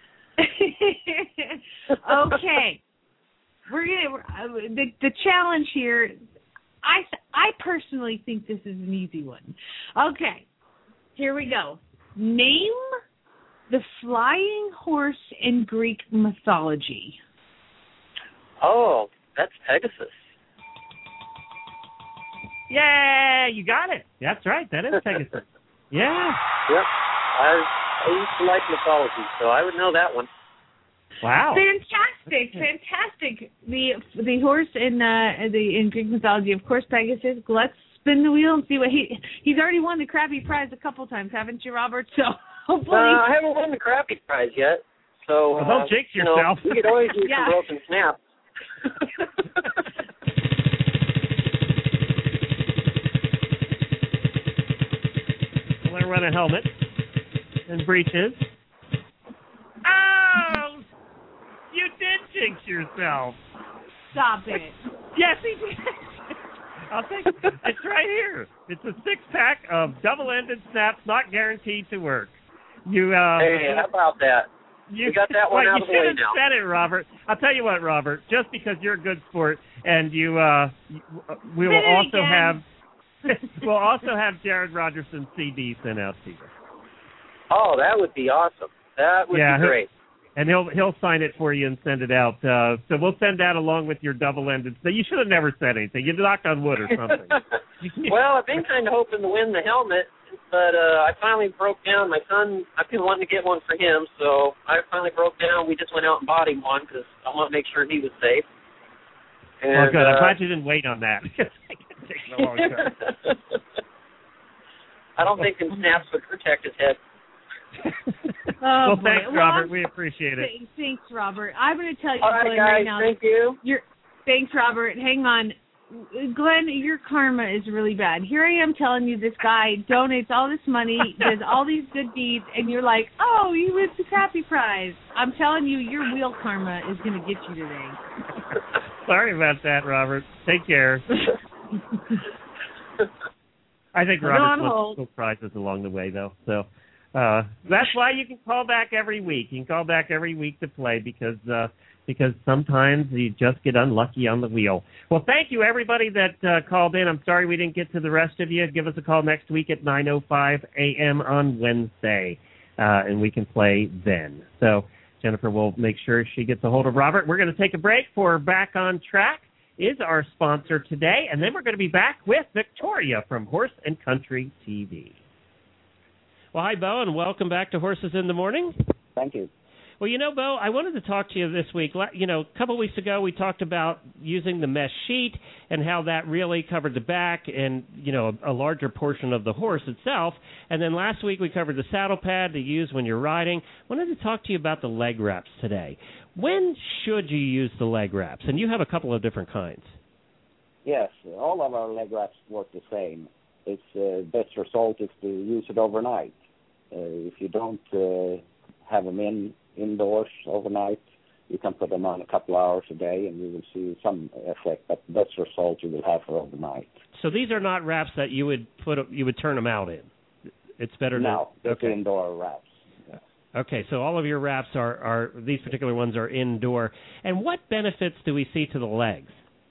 [SPEAKER 4] Okay. We're gonna uh, the the challenge here. I I personally think this is an easy one. Okay, here we go. Name the flying horse in Greek mythology.
[SPEAKER 12] Oh, that's Pegasus.
[SPEAKER 2] Yeah, you got it. That's right. That is Pegasus. Yeah.
[SPEAKER 12] Yep. I, I used to like mythology, so I would know that one.
[SPEAKER 2] Wow.
[SPEAKER 4] Fantastic, fantastic. The the horse in uh, the in Greek mythology, of course, Pegasus. Let's spin the wheel and see what he he's already won the crappy prize a couple times, haven't you, Robert? So hopefully.
[SPEAKER 12] Uh, I haven't won the crappy prize yet. So
[SPEAKER 2] well, don't
[SPEAKER 12] uh,
[SPEAKER 2] jinx
[SPEAKER 12] you
[SPEAKER 2] yourself.
[SPEAKER 12] Know, we could always use
[SPEAKER 4] yeah.
[SPEAKER 12] some broken snaps.
[SPEAKER 2] We'll run a helmet and breeches. Oh! You did jinx yourself.
[SPEAKER 4] Stop it.
[SPEAKER 2] Yes, he did. I'll take it. It's right here. It's a six-pack of double-ended snaps not guaranteed to work. You. Uh,
[SPEAKER 12] hey, how about that?
[SPEAKER 2] You
[SPEAKER 12] we got that one
[SPEAKER 2] well,
[SPEAKER 12] out of the way now.
[SPEAKER 2] You should have said it, Robert. I'll tell you what, Robert. Just because you're a good sport, and you, uh, we will also
[SPEAKER 4] again.
[SPEAKER 2] have, we'll also have Jared Rogerson's C D sent out to you.
[SPEAKER 12] Oh, that would be awesome. That would
[SPEAKER 2] yeah,
[SPEAKER 12] be great.
[SPEAKER 2] And he'll he'll sign it for you and send it out. Uh, so we'll send that along with your double-ended. So you should have never said anything. You knocked on wood or something.
[SPEAKER 12] Well, I've been kind of hoping to win the helmet, but uh, I finally broke down. My son, I've been wanting to get one for him, so I finally broke down. We just went out and bought him one because I want to make sure he was safe. And,
[SPEAKER 2] well, good.
[SPEAKER 12] Uh,
[SPEAKER 2] I'm glad you didn't wait on that. It takes a long time.
[SPEAKER 12] I don't think them snaps would protect his head.
[SPEAKER 4] Oh,
[SPEAKER 2] well, thanks,
[SPEAKER 4] boy.
[SPEAKER 2] Robert.
[SPEAKER 4] Well,
[SPEAKER 2] we appreciate it.
[SPEAKER 4] Th- thanks, Robert. I'm going to tell you,
[SPEAKER 12] All right,
[SPEAKER 4] Glenn,
[SPEAKER 12] guys,
[SPEAKER 4] right now.
[SPEAKER 12] thank you.
[SPEAKER 4] You're, thanks, Robert. Hang on. Glenn, your karma is really bad. Here I am telling you this guy donates all this money, does all these good deeds, and you're like, oh, you win the crappy prize. I'm telling you, your wheel karma is going to get you today.
[SPEAKER 2] Sorry about that, Robert. Take care. I think Robert wants little prizes along the way, though. So uh, that's why you can call back every week. You can call back every week to play because uh, because sometimes you just get unlucky on the wheel. Well, thank you, everybody that uh, called in. I'm sorry we didn't get to the rest of you. Give us a call next week at nine oh five a.m. on Wednesday, uh, and we can play then. So Jennifer will make sure she gets a hold of Robert. We're going to take a break for Back on Track is our sponsor today, and then we're going to be back with Victoria from Horse and Country T V. Well, hi, Bo, and welcome back to Horses in the Morning.
[SPEAKER 13] Thank you.
[SPEAKER 2] Well, you know, Bo, I wanted to talk to you this week. You know, a couple of weeks ago we talked about using the mesh sheet and how that really covered the back and, you know, a, a larger portion of the horse itself. And then last week we covered the saddle pad to use when you're riding. I wanted to talk to you about the leg wraps today. When should you use the leg wraps? And you have a couple of different kinds.
[SPEAKER 13] Yes, all of our leg wraps work the same. It's uh, best result is to use it overnight. Uh, if you don't uh, have them in indoors overnight, you can put them on a couple hours a day and you will see some effect, but the best result you will have for overnight.
[SPEAKER 2] So these are not wraps that you would put you would turn them out in. It's better
[SPEAKER 13] no,
[SPEAKER 2] to
[SPEAKER 13] it's
[SPEAKER 2] okay.
[SPEAKER 13] indoor wraps. Yeah.
[SPEAKER 2] Okay, so all of your wraps are, are these particular ones are indoor. And what benefits do we see to the legs?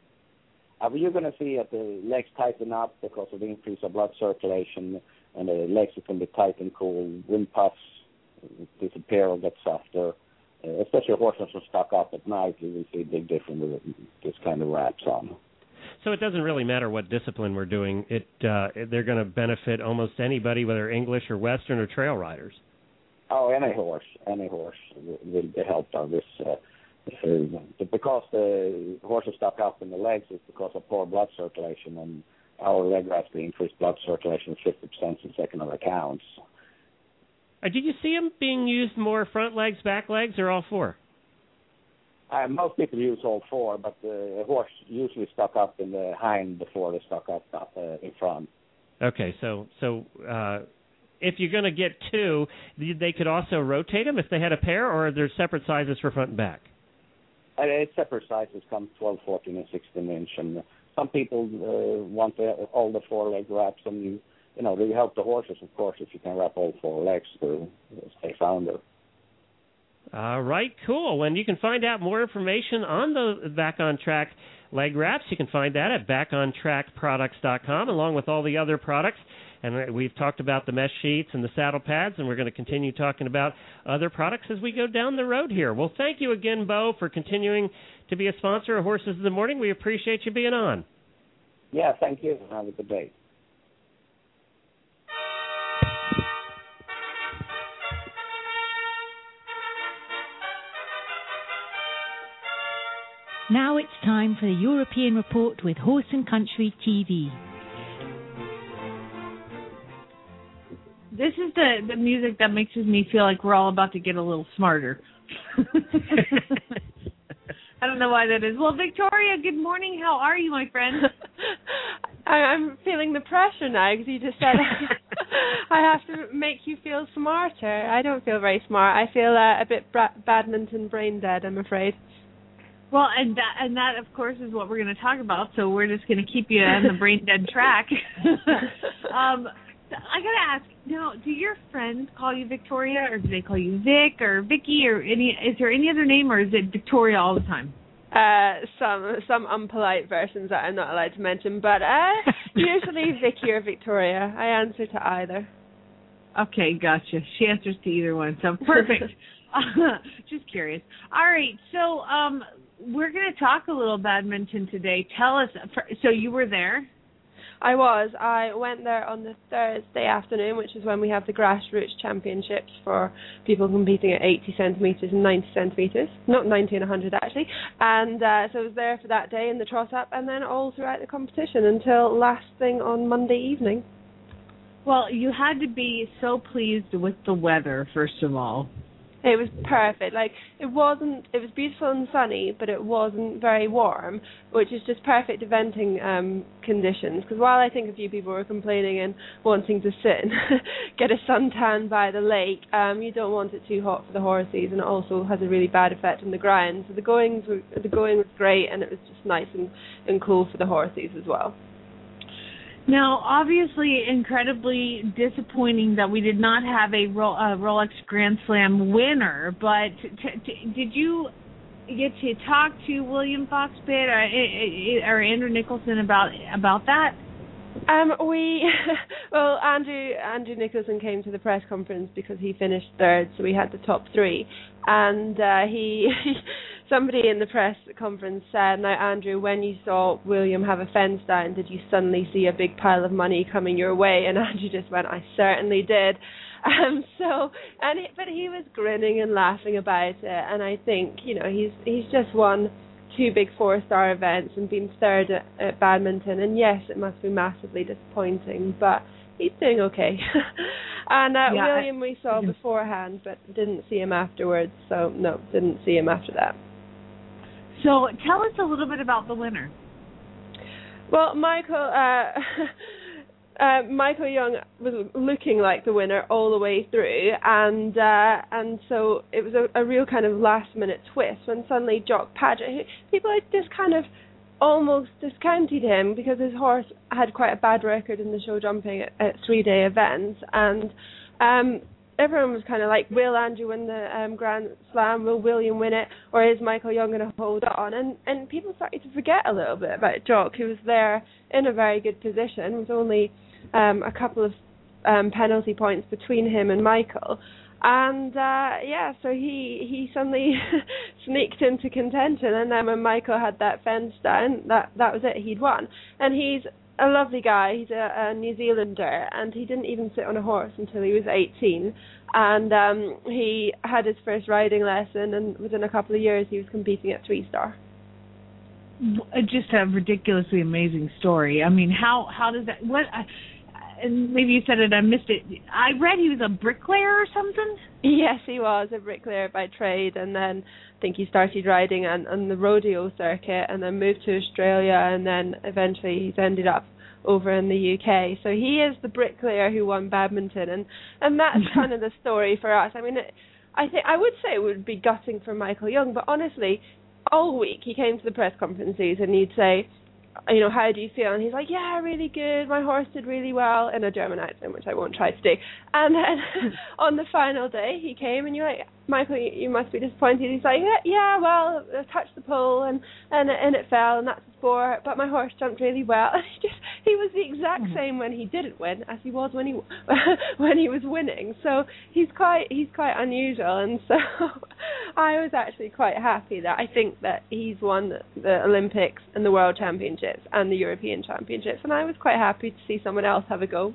[SPEAKER 13] Uh, you're going to see that the legs tighten up because of the increase of blood circulation, and the legs are going to be tight and cool. Wind puffs disappear or get softer. Uh, especially horses who stock up at night, you will see a big difference with this kind of wraps on.
[SPEAKER 2] So it doesn't really matter what discipline we're doing. It uh, they're going to benefit almost anybody, whether English or Western or trail riders.
[SPEAKER 13] Oh, any horse, any horse will be helped on this. Uh, uh, because the horses stock up in the legs is because of poor blood circulation, and our leg wraps will increase blood circulation fifty percent in second of accounts.
[SPEAKER 2] Uh, did you see them being used more front legs, back legs, or all four?
[SPEAKER 13] Uh, most people use all four, but the horse usually stock up in the hind before they stock up, up uh, in front.
[SPEAKER 2] Okay, so so uh, if you're going to get two, they could also rotate them if they had a pair, or are there separate sizes for front and back?
[SPEAKER 13] Uh, it's separate sizes, come twelve, fourteen, and sixteen inch, and some people uh, want the, all the four leg wraps, and you you know they help the horses, of course, if you can wrap all four legs to stay sounder.
[SPEAKER 2] All right, cool. And you can find out more information on the Back on Track leg wraps. You can find that at back on track products dot com, along with all the other products. And we've talked about the mesh sheets and the saddle pads, and we're going to continue talking about other products as we go down the road here. Well, thank you again, Bo, for continuing to be a sponsor of Horses in the Morning. We appreciate you being on.
[SPEAKER 13] Yeah, thank you. Have a good day.
[SPEAKER 1] Now it's time for the European Report with Horse and Country T V.
[SPEAKER 4] This is the, the music that makes me feel like we're all about to get a little smarter. I don't know why that is. Well, Victoria, good morning. How are you, my friend?
[SPEAKER 14] I'm feeling the pressure now because you just said I have to make you feel smarter. I don't feel very smart. I feel uh, a bit bra- badminton brain dead, I'm afraid.
[SPEAKER 4] Well, and that, and that, of course, is what we're going to talk about, so we're just going to keep you on the brain dead track. um, I got to ask, now, do your friends call you Victoria, or do they call you Vic or Vicky, or any? Is there any other name, or is it Victoria all the time?
[SPEAKER 14] Uh, some some unpolite versions that I'm not allowed to mention, but uh, usually Vicky or Victoria. I answer to either.
[SPEAKER 4] Okay, gotcha. She answers to either one, so perfect. uh, just curious. All right, so um, we're going to talk a little badminton today. Tell us, so you were there?
[SPEAKER 14] I was. I went there on the Thursday afternoon, which is when we have the grassroots championships for people competing at eighty centimetres and ninety centimetres. Not ninety and one hundred, actually. And uh, so I was there for that day in the trot-up and then all throughout the competition until last thing on Monday evening.
[SPEAKER 4] Well, you had to be so pleased with the weather, first of all.
[SPEAKER 14] It was perfect. Like, it wasn't, it was beautiful and sunny, but it wasn't very warm, which is just perfect eventing um, conditions. Because while I think a few people were complaining and wanting to sit and get a suntan by the lake, um, you don't want it too hot for the horses, and it also has a really bad effect on the ground. So the goings were, the going was great, and it was just nice and, and cool for the horses as well.
[SPEAKER 4] Now, obviously, incredibly disappointing that we did not have a Rolex Grand Slam winner, but t- t- did you get to talk to William Foxpitt or, or Andrew Nicholson about about that?
[SPEAKER 14] Um, we, well, Andrew Andrew Nicholson came to the press conference because he finished third, so we had the top three, and uh, he, somebody in the press conference said, "Now, Andrew, when you saw William have a fence down, did you suddenly see a big pile of money coming your way?" And Andrew just went, "I certainly did." Um, so, and he, but he was grinning and laughing about it, and I think, you know, he's he's just won two big four-star events and been third at, at badminton, and yes, it must be massively disappointing, but he's doing okay. And uh,
[SPEAKER 4] yeah,
[SPEAKER 14] William we saw beforehand, but didn't see him afterwards, so no, didn't see him after that.
[SPEAKER 4] So tell us a little bit about the winner.
[SPEAKER 14] Well, Michael... Uh, Uh, Michael Young was looking like the winner all the way through, and uh, and so it was a, a real kind of last-minute twist when suddenly Jock Paget, who, people had just kind of almost discounted him because his horse had quite a bad record in the show jumping at, at three-day events, and um, everyone was kind of like, will Andrew win the um, Grand Slam, will William win it, or is Michael Young going to hold on? And, and people started to forget a little bit about Jock, who was there in a very good position, with only Um, a couple of um, penalty points between him and Michael, and uh, yeah, so he he suddenly sneaked into contention, and then when Michael had that fence down, that that was it, he'd won. And he's a lovely guy. He's a, a New Zealander, and he didn't even sit on a horse until he was eighteen, and um, he had his first riding lesson, and within a couple of years he was competing at three star.
[SPEAKER 4] Just a ridiculously amazing story. I mean, how how does that? What? I, and maybe you said it, I missed it. I read he was a bricklayer or something.
[SPEAKER 14] Yes, he was a bricklayer by trade, and then I think he started riding on, on the rodeo circuit, and then moved to Australia, and then eventually he's ended up over in the U K. So he is the bricklayer who won badminton, and and that's kind of the story for us. I mean, it, I think I would say it would be gutting for Michael Young, but honestly, all week he came to the press conferences and he'd say, you know, how do you feel? And he's like, yeah, really good. My horse did really well, in a German accent, which I won't try to do. And then on the final day, he came and you're like, Michael, you, you must be disappointed. He's like, yeah, yeah well, I touched the pole and, and, and it fell, and that's the score, but my horse jumped really well. And he just, he was the exact same when he didn't win as he was when he when he was winning. So he's quite he's quite unusual, and so I was actually quite happy that I think that he's won the, the Olympics and the World Championships and the European Championships, and I was quite happy to see someone else have a go.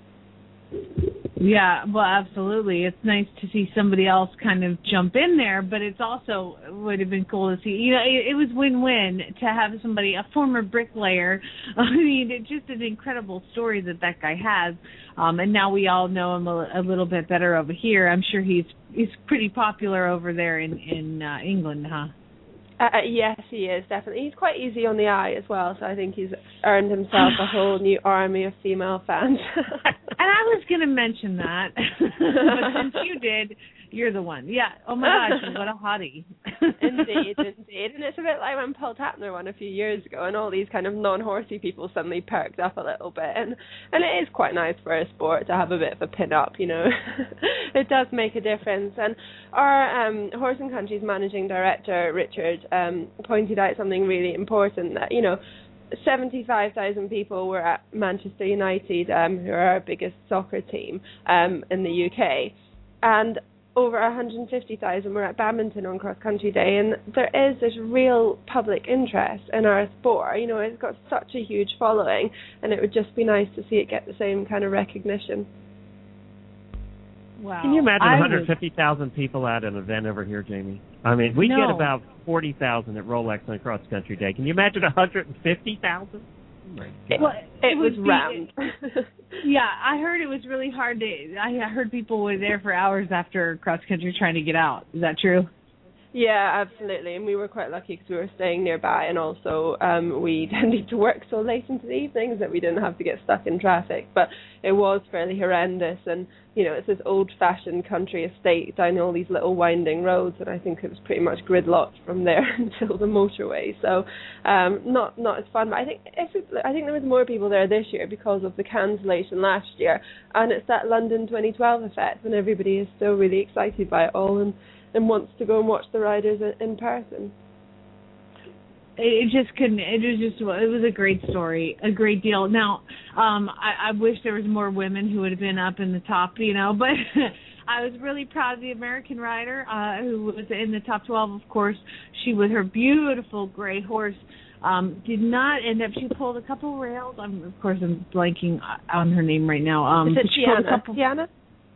[SPEAKER 4] Yeah, well, absolutely. It's nice to see somebody else kind of jump in there, but it's also would have been cool to see. You know, it, it was win-win to have somebody, a former bricklayer. I mean, it's just an incredible story that that guy has, um, and now we all know him a, a little bit better over here. I'm sure he's he's pretty popular over there in in uh, England, huh?
[SPEAKER 14] Uh, yes, he is, definitely. He's quite easy on the eye as well, so I think he's earned himself a whole new army of female fans.
[SPEAKER 4] And I was going to mention that, but since you did, you're the one. Yeah, oh my gosh, what a hottie.
[SPEAKER 14] Indeed, indeed. And it's a bit like when Paul Tatner won a few years ago, and all these kind of non-horsey people suddenly perked up a little bit. And, and it is quite nice for a sport to have a bit of a pin-up, you know. It does make a difference. And our um, Horse and Country's managing director, Richard, um, pointed out something really important, that, you know, seventy-five thousand people were at Manchester United, um, who are our biggest soccer team um, in the U K, and over one hundred fifty thousand were at badminton on Cross Country Day, and there is this real public interest in our sport. You know, it's got such a huge following, and it would just be nice to see it get the same kind of recognition.
[SPEAKER 4] Wow.
[SPEAKER 2] Can you imagine
[SPEAKER 4] I
[SPEAKER 2] one hundred fifty thousand was... people at an event over here, Jamie? I mean, we
[SPEAKER 4] no.
[SPEAKER 2] get about forty thousand at Rolex on Cross Country Day. Can you imagine one hundred fifty thousand? Oh
[SPEAKER 14] it, well, it, it was round.
[SPEAKER 4] Yeah, I heard it was really hard to. I heard people were there for hours after cross country trying to get out. Is that true?
[SPEAKER 14] Yeah, absolutely. And we were quite lucky because we were staying nearby, and also um, we tended to work so late into the evenings that we didn't have to get stuck in traffic. But it was fairly horrendous, and you know, it's this old-fashioned country estate down all these little winding roads, and I think it was pretty much gridlocked from there until the motorway. So um, not not as fun. But I think every, I think there was more people there this year because of the cancellation last year, and it's that London twenty twelve effect when everybody is still really excited by it all and. and wants to go and watch the riders in person.
[SPEAKER 4] it just couldn't. It was just. It was a great story, a great deal. Now, um, I, I wish there was more women who would have been up in the top, you know. But I was really proud of the American rider uh, who was in the top twelve. Of course, she with her beautiful gray horse um, did not end up. She pulled a couple rails. I'm, of course, I'm blanking on her name right now. Um,
[SPEAKER 14] Is it
[SPEAKER 4] she pulled
[SPEAKER 14] Tiana?
[SPEAKER 4] a couple,
[SPEAKER 14] Tiana?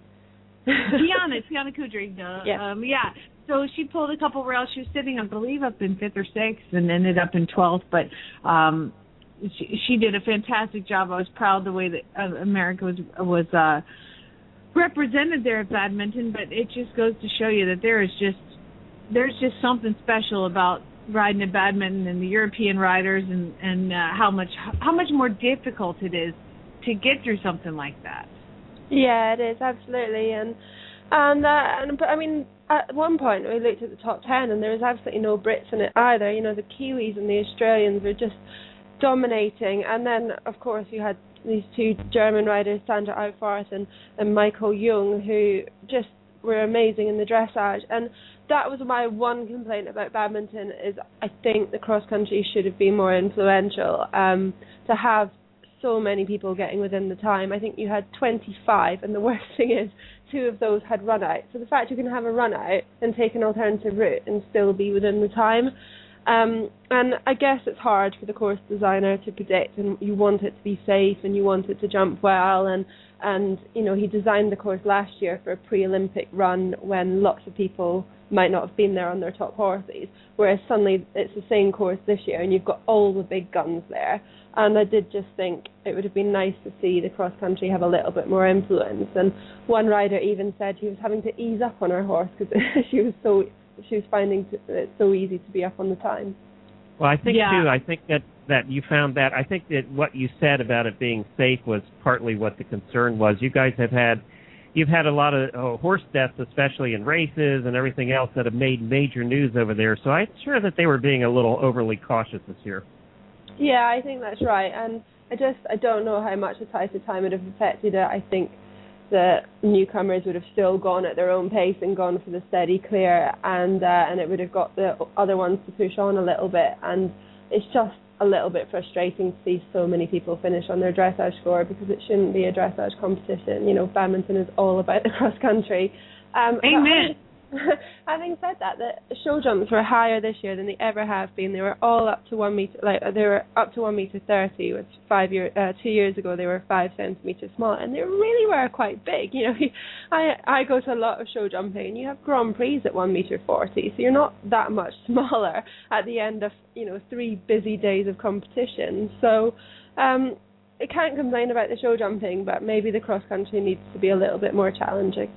[SPEAKER 4] Tiana, Tiana Kudry. Uh,
[SPEAKER 14] Yeah.
[SPEAKER 4] Um, yeah. So she pulled a couple rails. She was sitting, I believe, up in fifth or sixth, and ended up in twelfth. But um, she, she did a fantastic job. I was proud the way that uh, America was was uh, represented there at badminton. But it just goes to show you that there is just there's just something special about riding at badminton and the European riders, and and uh, how much how much more difficult it is to get through something like that.
[SPEAKER 14] Yeah, it is, absolutely. And and uh, and but I mean, at one point we looked at the top ten, and there was absolutely no Brits in it either. You know, the Kiwis and the Australians were just dominating. And then, of course, you had these two German riders, Sandra Outfarth and, and Michael Jung, who just were amazing in the dressage. And that was my one complaint about badminton, is I think the cross country should have been more influential. Um, to have so many people getting within the time. I think you had twenty-five, and the worst thing is two of those had run out. So the fact you can have a run out and take an alternative route and still be within the time. Um, and I guess it's hard for the course designer to predict, and you want it to be safe and you want it to jump well. And, and you know, he designed the course last year for a pre-Olympic run when lots of people might not have been there on their top horses, whereas suddenly it's the same course this year and you've got all the big guns there. And I did just think it would have been nice to see the cross country have a little bit more influence. And one rider even said he was having to ease up on her horse because she was so she was finding it so easy to be up on the time.
[SPEAKER 2] Well, I think
[SPEAKER 4] Yeah.
[SPEAKER 2] too. I think that that you found that. I think that what you said about it being safe was partly what the concern was. You guys have had. You've had a lot of oh, horse deaths, especially in races and everything else, that have made major news over there. So I'm sure that they were being a little overly cautious this year.
[SPEAKER 14] Yeah, I think that's right. And I just, I don't know how much the tighter time would have affected it. I think the newcomers would have still gone at their own pace and gone for the steady clear, and uh, and it would have got the other ones to push on a little bit. And it's just a little bit frustrating to see so many people finish on their dressage score, because it shouldn't be a dressage competition. You know, badminton is all about the cross country. Um,
[SPEAKER 4] Amen.
[SPEAKER 14] Having said that, the show jumps were higher this year than they ever have been. They were all up to one meter, like they were up to one meter thirty. Which five year, uh, two years ago they were five centimeters small, and they really were quite big. You know, I I go to a lot of show jumping, and you have Grand Prix at one meter forty, so you're not that much smaller at the end of you know three busy days of competition. So. Um, I can't complain about the show jumping, but maybe the cross country needs to be a little bit more challenging.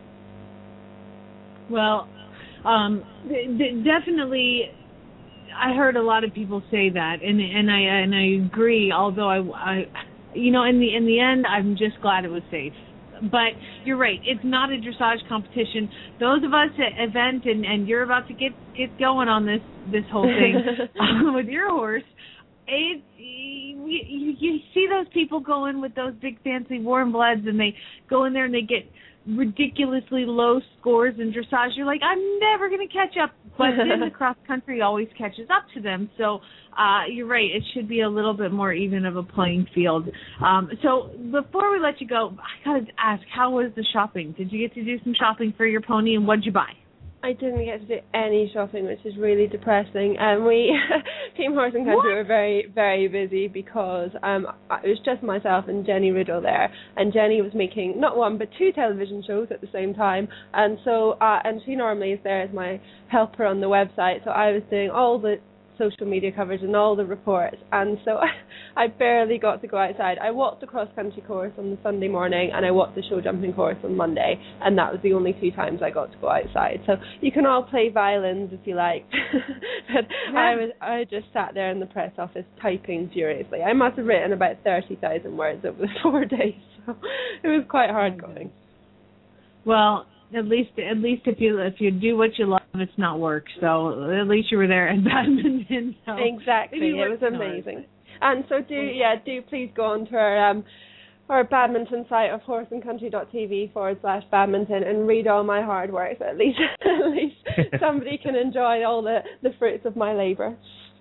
[SPEAKER 4] Well, um, d- d- definitely, I heard a lot of people say that, and and I and I agree. Although I, I, you know, in the in the end, I'm just glad it was safe. But you're right; it's not a dressage competition. Those of us at event, and, and you're about to get get going on this this whole thing uh, with your horse. It, you, you, you see those people go in with those big fancy warm bloods, and they go in there and they get ridiculously low scores in dressage. You're like, I'm never going to catch up. But then the cross country always catches up to them. So uh, you're right. It should be a little bit more even of a playing field. Um, so before we let you go, I got to ask, how was the shopping? Did you get to do some shopping for your pony, and what did you buy?
[SPEAKER 14] I didn't get to do any shopping, which is really depressing. And um, we, Team Horse and Country, were very, very busy because um, it was just myself and Jenny Riddle there. And Jenny was making not one but two television shows at the same time. And so, uh, and she normally is there as my helper on the website. So I was doing all the social media coverage and all the reports, and so I barely got to go outside. I walked the cross country course on the Sunday morning, and I walked the show jumping course on Monday, and that was the only two times I got to go outside. So you can all play violins if you like. But yeah. I was I just sat there in the press office typing furiously. I must have written about thirty thousand words over the four days, so it was quite hard going.
[SPEAKER 4] Well, At least, at least if you if you do what you love, it's not work. So at least you were there at badminton. So
[SPEAKER 14] exactly, it was amazing. And so do yeah, do please go on to our um our badminton site of horse and country dot t v forward slash badminton and read all my hard work. So at least at least somebody can enjoy all the the fruits of my labour.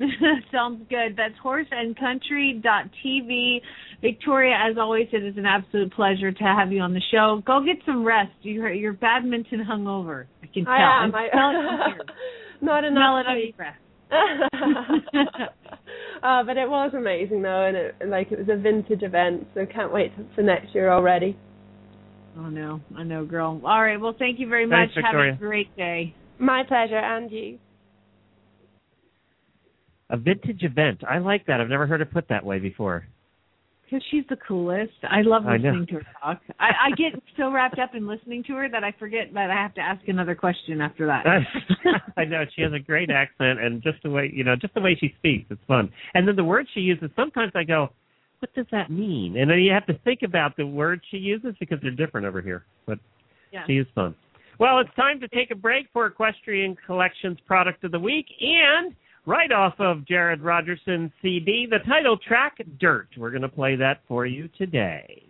[SPEAKER 4] Sounds good. That's horse and country dot t v. Victoria, as always, it is an absolute pleasure to have you on the show. Go get some rest. You're, you're badminton hungover. I can tell.
[SPEAKER 14] I am.
[SPEAKER 4] I,
[SPEAKER 14] I, not enough sleep. uh, but it was amazing though, and it, like it was a vintage event, so can't wait for next year already.
[SPEAKER 4] Oh no, I know, girl. All right, well, thank you very much.
[SPEAKER 2] Thanks, Victoria.
[SPEAKER 4] Have a great day.
[SPEAKER 14] My pleasure, and you.
[SPEAKER 2] A vintage event. I like that. I've never heard it put that way before.
[SPEAKER 4] Because she's the coolest. I love
[SPEAKER 2] I
[SPEAKER 4] listening
[SPEAKER 2] know.
[SPEAKER 4] to her talk. I, I get so wrapped up in listening to her that I forget that I have to ask another question after that.
[SPEAKER 2] I know. She has a great accent, and just the way, you know, just the way she speaks, it's fun. And then the words she uses, sometimes I go, what does that mean? And then you have to think about the words she uses because they're different over here. But
[SPEAKER 4] Yeah.
[SPEAKER 2] she is fun. Well, it's time to take a break for Equestrian Collections Product of the Week, and right off of Jared Rogerson's C D, the title track, Dirt. We're going to play that for you today.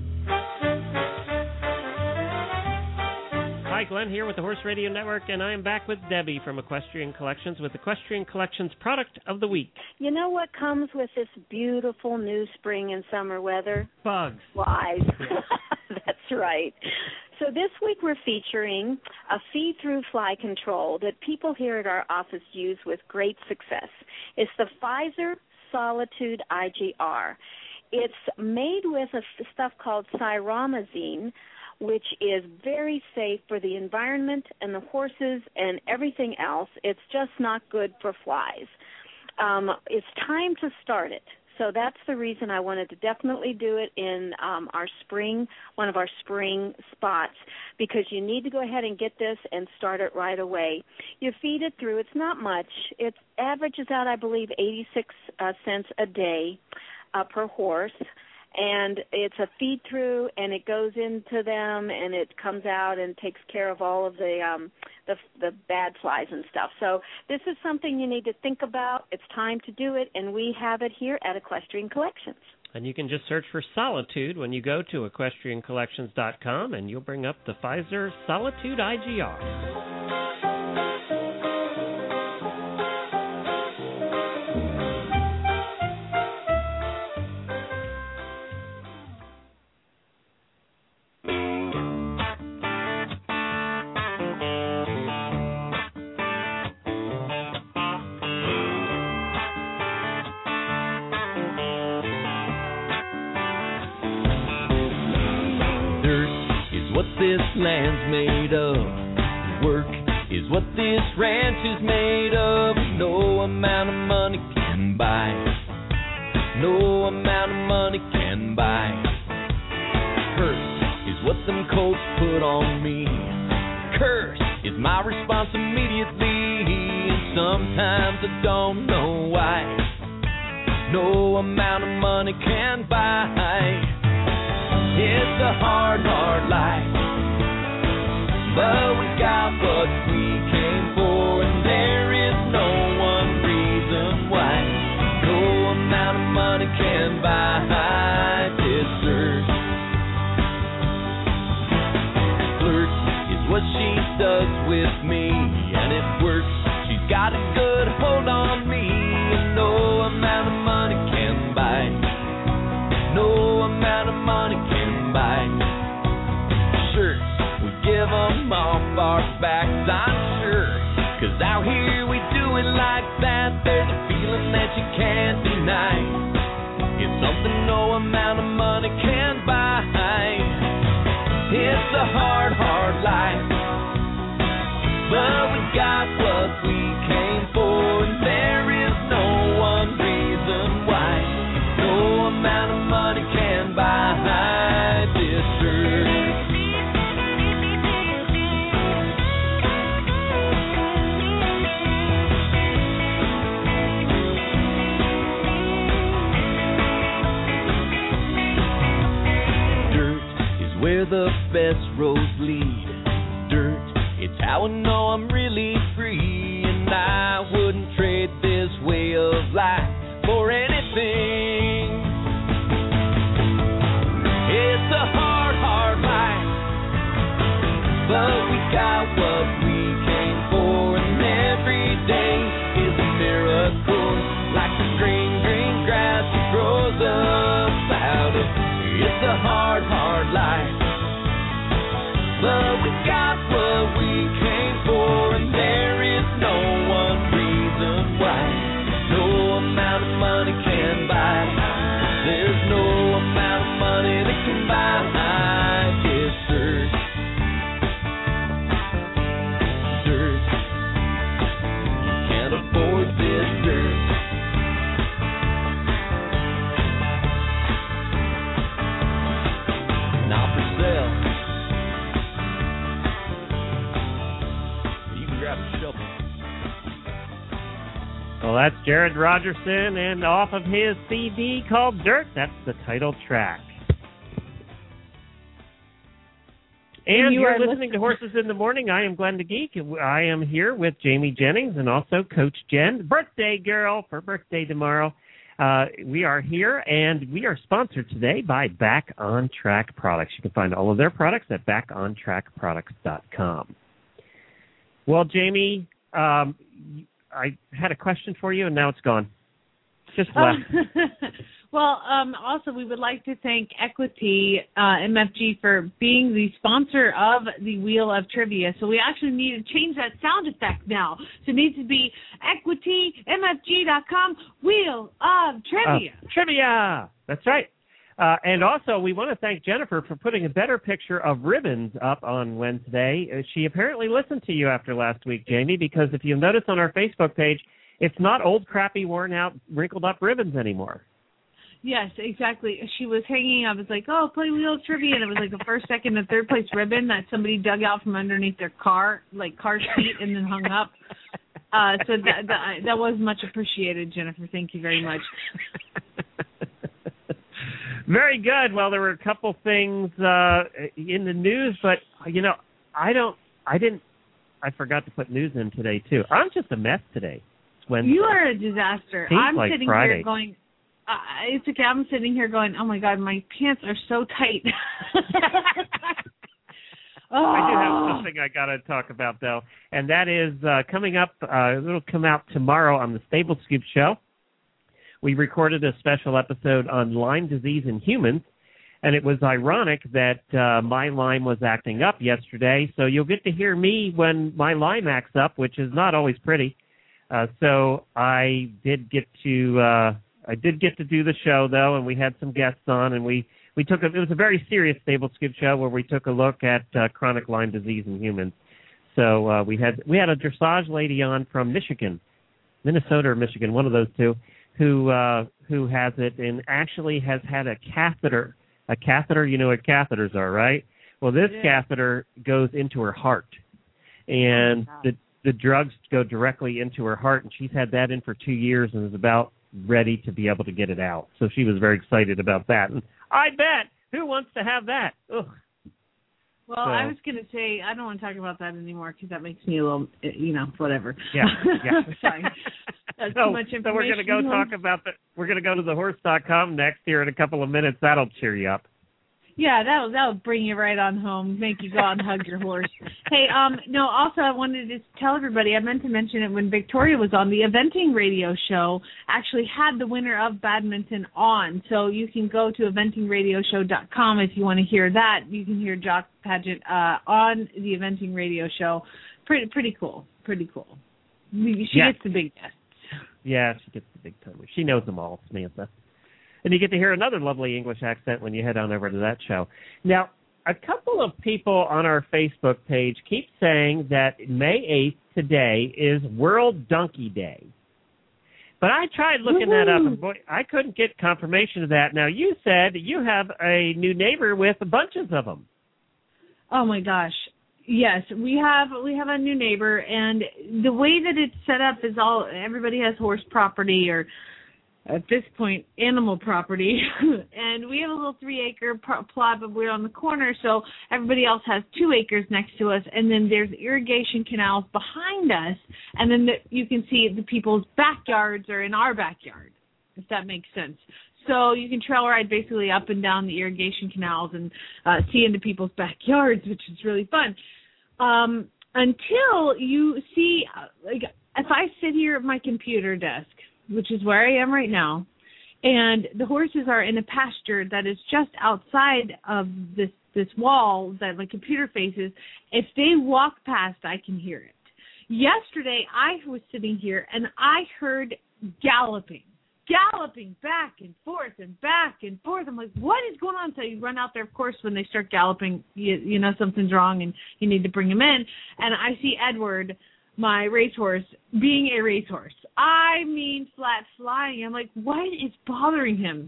[SPEAKER 2] Hi, Glenn here with the Horse Radio Network, and I am back with Debbie from Equestrian Collections with Equestrian Collections Product of the Week.
[SPEAKER 15] You know what comes with this beautiful new spring and summer weather?
[SPEAKER 2] Bugs.
[SPEAKER 15] Flies. That's right. So this week we're featuring a feed-through fly control that people here at our office use with great success. It's the Pfizer Solitude I G R. It's made with a f- stuff called cyramazine, which is very safe for the environment and the horses and everything else. It's just not good for flies. Um, it's time to start it. So that's the reason I wanted to definitely do it in um, our spring, one of our spring spots, because you need to go ahead and get this and start it right away. You feed it through. It's not much. It averages out, I believe, eighty-six uh, cents a day uh, per horse. And it's a feed through, and it goes into them, and it comes out and takes care of all of the um, the, the bad flies and stuff. So this is something you need to think about. It's time to do it, and we have it here at Equestrian Collections.
[SPEAKER 2] And you can just search for Solitude when you go to equestrian collections dot com, and you'll bring up the Pfizer Solitude I G R.
[SPEAKER 3] This land's made of. Work is what this ranch is made of. No amount of money can buy. No amount of money can buy. Curse is what them colts put on me. Curse is my response immediately. And sometimes I don't know why. No amount of money can buy. It's a hard, hard life. But we got what we came for, and there is no one reason why. No amount of money can buy this earth. Flirt is what she does with me, and it works. She's got a good hold on me, and no amount of money can buy. No amount of money can buy. Shirts, we give them off our backs, I'm sure. Cause out here we do it like that. There's a feeling that you can't deny. It's something no amount of money can buy. It's a hard, hard life. But we got what we came for, and there is no one reason why. No amount of money can buy this earth. Dirt is where the best roads lead. Dirt, it's how I know I'm really free, and I wouldn't trade this way of life for anything. It's a hard, hard life, but we got what we came for, and every day is a miracle.
[SPEAKER 2] Well, that's Jared Rogerson, and off of his C D called Dirt, that's the title track. And, and you you're listening, listening to Horses in the Morning. I am Glenn the Geek. I am here with Jamie Jennings and also Coach Jen, birthday girl for birthday tomorrow. Uh, we are here, and we are sponsored today by Back on Track Products. You can find all of their products at back on track products dot com. Well, Jamie, um, I had a question for you, and now it's gone. Just left.
[SPEAKER 4] Well, um, also, we would like to thank Equity uh, M F G for being the sponsor of the Wheel of Trivia. So we actually need to change that sound effect now. So it needs to be equity m f g dot com Wheel of Trivia.
[SPEAKER 2] Uh, trivia. That's right. Uh, and also, we want to thank Jennifer for putting a better picture of ribbons up on Wednesday. Uh, she apparently listened to you after last week, Jamie, because if you notice on our Facebook page, it's not old, crappy, worn-out, wrinkled-up ribbons anymore.
[SPEAKER 4] Yes, exactly. She was hanging up. It's like, oh, play Wheel of Trivia. And it was like a first, second, and third place ribbon that somebody dug out from underneath their car, like car seat, and then hung up. Uh, so that, that that was much appreciated, Jennifer. Thank you very much.
[SPEAKER 2] Very good. Well, there were a couple things uh, in the news, but, you know, I don't, I didn't, I forgot to put news in today, too. I'm just a mess today. It's Wednesday.
[SPEAKER 4] You are a disaster.
[SPEAKER 2] Seems
[SPEAKER 4] I'm
[SPEAKER 2] like
[SPEAKER 4] sitting
[SPEAKER 2] Friday.
[SPEAKER 4] here going, Uh, it's okay. I'm sitting here going, oh, my God, my pants are so tight. oh.
[SPEAKER 2] I do have something I got to talk about, though, and that is uh, coming up. Uh, it'll come out tomorrow on the Stable Scoop Show. We recorded a special episode on Lyme disease in humans, and it was ironic that uh, my Lyme was acting up yesterday, so you'll get to hear me when my Lyme acts up, which is not always pretty. Uh, so I did get to... Uh, I did get to do the show, though, and we had some guests on, and we, we took a, it was a very serious Stable Scoop show where we took a look at uh, chronic Lyme disease in humans. So uh, we had we had a dressage lady on from Michigan, Minnesota or Michigan, one of those two, who uh, who has it and actually has had a catheter. A catheter, you know what catheters are, right? Well, this yeah. catheter goes into her heart, and oh, the the drugs go directly into her heart, and she's had that in for two years and is about ready to be able to get it out. So she was very excited about that. And I bet, who wants to have that? Ugh.
[SPEAKER 4] Well, so, I was going to say, I don't want to talk about that anymore because that makes me a little, you know, whatever.
[SPEAKER 2] Yeah, yeah.
[SPEAKER 4] Sorry. That's
[SPEAKER 2] so,
[SPEAKER 4] too much information.
[SPEAKER 2] So we're going to go talk about the, we're going to go to the horse dot com next here in a couple of minutes. That'll cheer you up.
[SPEAKER 4] Yeah, that'll that'll bring you right on home, make you go out and hug your horse. Hey, um, no, also I wanted to tell everybody, I meant to mention it when Victoria was on, the eventing radio show actually had the winner of badminton on. So you can go to eventing radio show dot com if you want to hear that. You can hear Jock Padgett uh, on the eventing radio show. Pretty pretty cool, pretty cool. She
[SPEAKER 2] yeah.
[SPEAKER 4] gets the big guests.
[SPEAKER 2] Yeah, she gets the big time. She knows them all, Samantha. And you get to hear another lovely English accent when you head on over to that show. Now, a couple of people on our Facebook page keep saying that May eighth today is World Donkey Day. But I tried looking Woo-hoo. that up, and boy, I couldn't get confirmation of that. Now, you said you have a new neighbor with bunches of them.
[SPEAKER 4] Oh, my gosh. Yes, we have we have a new neighbor, and the way that it's set up is all everybody has horse property or at this point, animal property, and we have a little three-acre plot, but we're on the corner, so everybody else has two acres next to us, and then there's irrigation canals behind us, and then the, you can see the people's backyards are in our backyard, if that makes sense. So you can trail ride basically up and down the irrigation canals and uh, see into people's backyards, which is really fun. Um, until you see, uh, like, if I sit here at my computer desk, which is where I am right now, and the horses are in a pasture that is just outside of this this wall that my computer faces. If they walk past, I can hear it. Yesterday, I was sitting here, and I heard galloping, galloping back and forth and back and forth. I'm like, what is going on? So you run out there, of course, when they start galloping, you, you know something's wrong, and you need to bring him in. And I see Edward, my racehorse, being a racehorse. I mean, flat flying. I'm like, what is bothering him?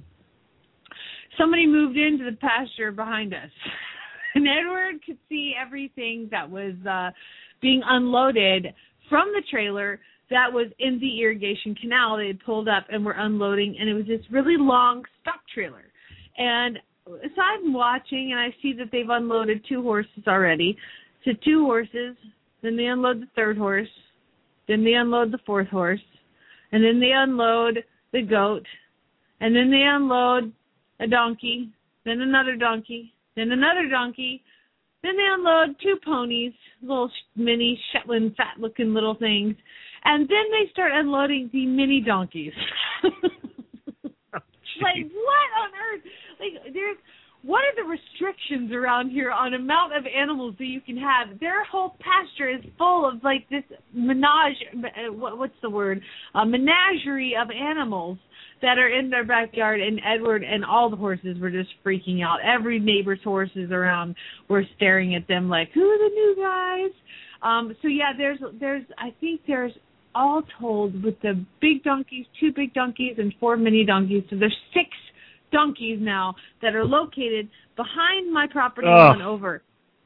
[SPEAKER 4] Somebody moved into the pasture behind us. And Edward could see everything that was uh, being unloaded from the trailer that was in the irrigation canal. They had pulled up and were unloading, and it was this really long stock trailer. And so I'm watching, and I see that they've unloaded two horses already. So two horses, then they unload the third horse, then they unload the fourth horse, and then they unload the goat, and then they unload a donkey, then another donkey, then another donkey, then they unload two ponies, little mini Shetland fat-looking little things, and then they start unloading the mini donkeys. Like, what on earth? Like, there's, what are the restrictions around here on amount of animals that you can have? Their whole pasture is full of, like, this menage, what, what's the word? A menagerie of animals that are in their backyard, and Edward and all the horses were just freaking out. Every neighbor's horses around were staring at them like, who are the new guys? Um, so, yeah, there's, there's, I think there's, all told, with the big donkeys, two big donkeys, and four mini donkeys. So there's six donkeys now that are located behind my property
[SPEAKER 2] oh.
[SPEAKER 4] and over.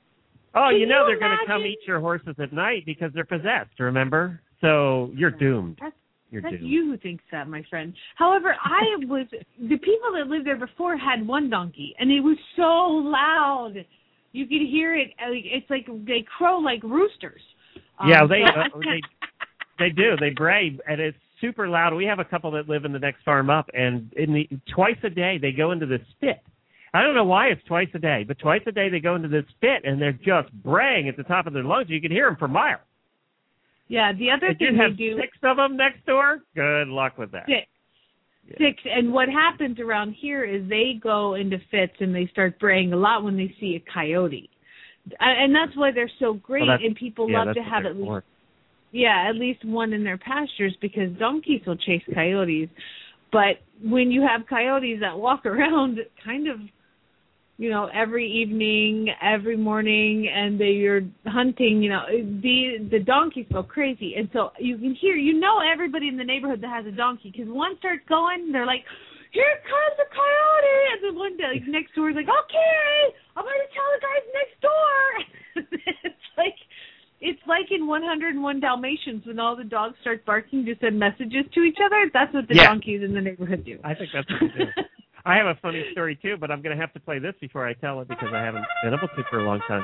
[SPEAKER 2] Oh,
[SPEAKER 4] Can
[SPEAKER 2] you know
[SPEAKER 4] you
[SPEAKER 2] they're going to come eat your horses at night because they're possessed, remember? So you're doomed.
[SPEAKER 4] That's,
[SPEAKER 2] you're
[SPEAKER 4] that's
[SPEAKER 2] doomed.
[SPEAKER 4] you who thinks that, my friend. However, I was, the people that lived there before had one donkey, and it was so loud. You could hear it. It's like they crow like roosters.
[SPEAKER 2] Yeah,
[SPEAKER 4] um,
[SPEAKER 2] they,
[SPEAKER 4] so
[SPEAKER 2] uh, they They do. They bray, and it's super loud. We have a couple that live in the next farm up, and in the twice a day they go into this spit. I don't know why it's twice a day, but twice a day they go into this spit, and they're just braying at the top of their lungs. You can hear them for miles.
[SPEAKER 4] Yeah, the other
[SPEAKER 2] if
[SPEAKER 4] thing
[SPEAKER 2] you have
[SPEAKER 4] they do,
[SPEAKER 2] six of them next door, good luck with that.
[SPEAKER 4] Six. Yeah. Six. And what happens around here is they go into fits, and they start braying a lot when they see a coyote. And that's why they're so great,
[SPEAKER 2] well,
[SPEAKER 4] and people
[SPEAKER 2] yeah,
[SPEAKER 4] love to have at least... For. Yeah, at least one in their pastures, because donkeys will chase coyotes. But when you have coyotes that walk around kind of, you know, every evening, every morning, and they're hunting, you know, the the donkeys go crazy. And so you can hear, you know, everybody in the neighborhood that has a donkey, because one starts going, they're like, here comes a coyote. And then one day, like, next door is like, okay, I'm going to tell the guys next door. It's like... It's like in one oh one Dalmatians when all the dogs start barking to send messages to each other. That's what the
[SPEAKER 2] yeah.
[SPEAKER 4] donkeys in the neighborhood do.
[SPEAKER 2] I think that's what they do. I have a funny story, too, but I'm going to have to play this before I tell it because I haven't been able to for a long time.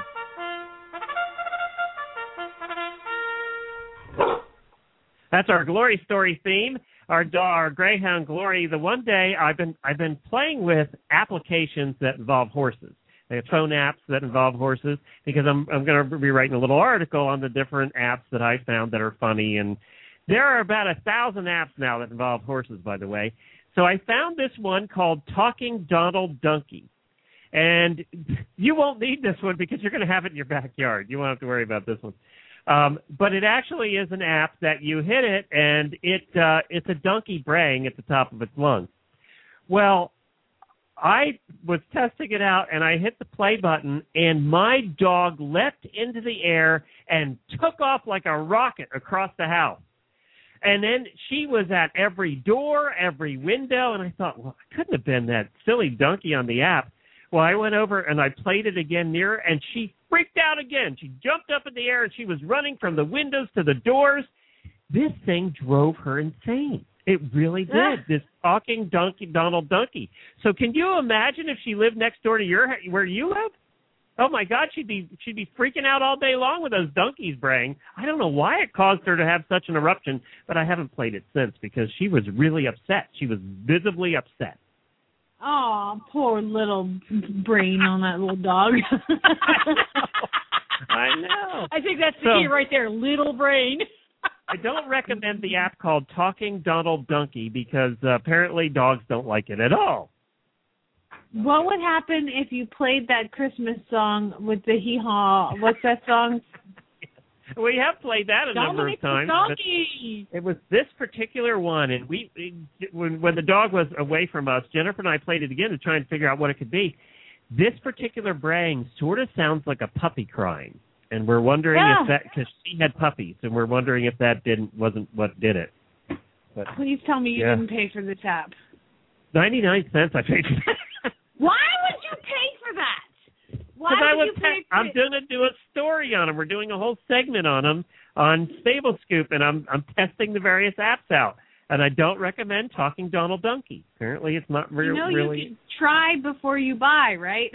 [SPEAKER 2] That's our Glory Story theme, our, our Greyhound Glory. The one day I've been I've been playing with applications that involve horses. They have phone apps that involve horses because I'm I'm going to be writing a little article on the different apps that I found that are funny. And there are about a thousand apps now that involve horses, by the way. So I found this one called Talking Donald Donkey. And you won't need this one because you're going to have it in your backyard. You won't have to worry about this one. Um, but it actually is an app that you hit it, and it uh, it's a donkey braying at the top of its lungs. Well, I was testing it out, and I hit the play button, and my dog leapt into the air and took off like a rocket across the house. And then she was at every door, every window, and I thought, well, it couldn't have been that silly donkey on the app. Well, I went over, and I played it again near her, and she freaked out again. She jumped up in the air, and she was running from the windows to the doors. This thing drove her insane. It really did, this talking donkey, Donald Donkey. So can you imagine if she lived next door to your where you live? Oh, my God, she'd be she'd be freaking out all day long with those donkeys braying. I don't know why it caused her to have such an eruption, but I haven't played it since because she was really upset. She was visibly upset.
[SPEAKER 4] Oh, poor little brain on that little dog.
[SPEAKER 2] I know.
[SPEAKER 8] I think that's the
[SPEAKER 2] so,
[SPEAKER 8] key right there, little brain.
[SPEAKER 2] I don't recommend the app called Talking Donald Donkey because uh, apparently dogs don't like it at all.
[SPEAKER 4] What would happen if you played that Christmas song with the hee-haw? What's that song?
[SPEAKER 2] We have played that a
[SPEAKER 4] Dominic
[SPEAKER 2] number of times.
[SPEAKER 4] Donkey.
[SPEAKER 2] It was this particular one, and we when, when the dog was away from us, Jennifer and I played it again to try and figure out what it could be. This particular braying sort of sounds like a puppy crying. And we're wondering
[SPEAKER 4] yeah.
[SPEAKER 2] if that, because she had puppies, and we're wondering if that didn't wasn't what did it. But,
[SPEAKER 4] please tell me you
[SPEAKER 2] yeah.
[SPEAKER 4] didn't pay for this app.
[SPEAKER 2] ninety-nine cents I paid for that.
[SPEAKER 4] Why would you pay for that? Why
[SPEAKER 2] I
[SPEAKER 4] would
[SPEAKER 2] was
[SPEAKER 4] you pay
[SPEAKER 2] te-
[SPEAKER 4] for
[SPEAKER 2] I'm
[SPEAKER 4] it?
[SPEAKER 2] going to do a story on them. We're doing a whole segment on them on Stable Scoop, and I'm I'm testing the various apps out. And I don't recommend Talking Donald Donkey. Apparently, it's not re-
[SPEAKER 4] you know,
[SPEAKER 2] really.
[SPEAKER 4] You can try before you buy, right?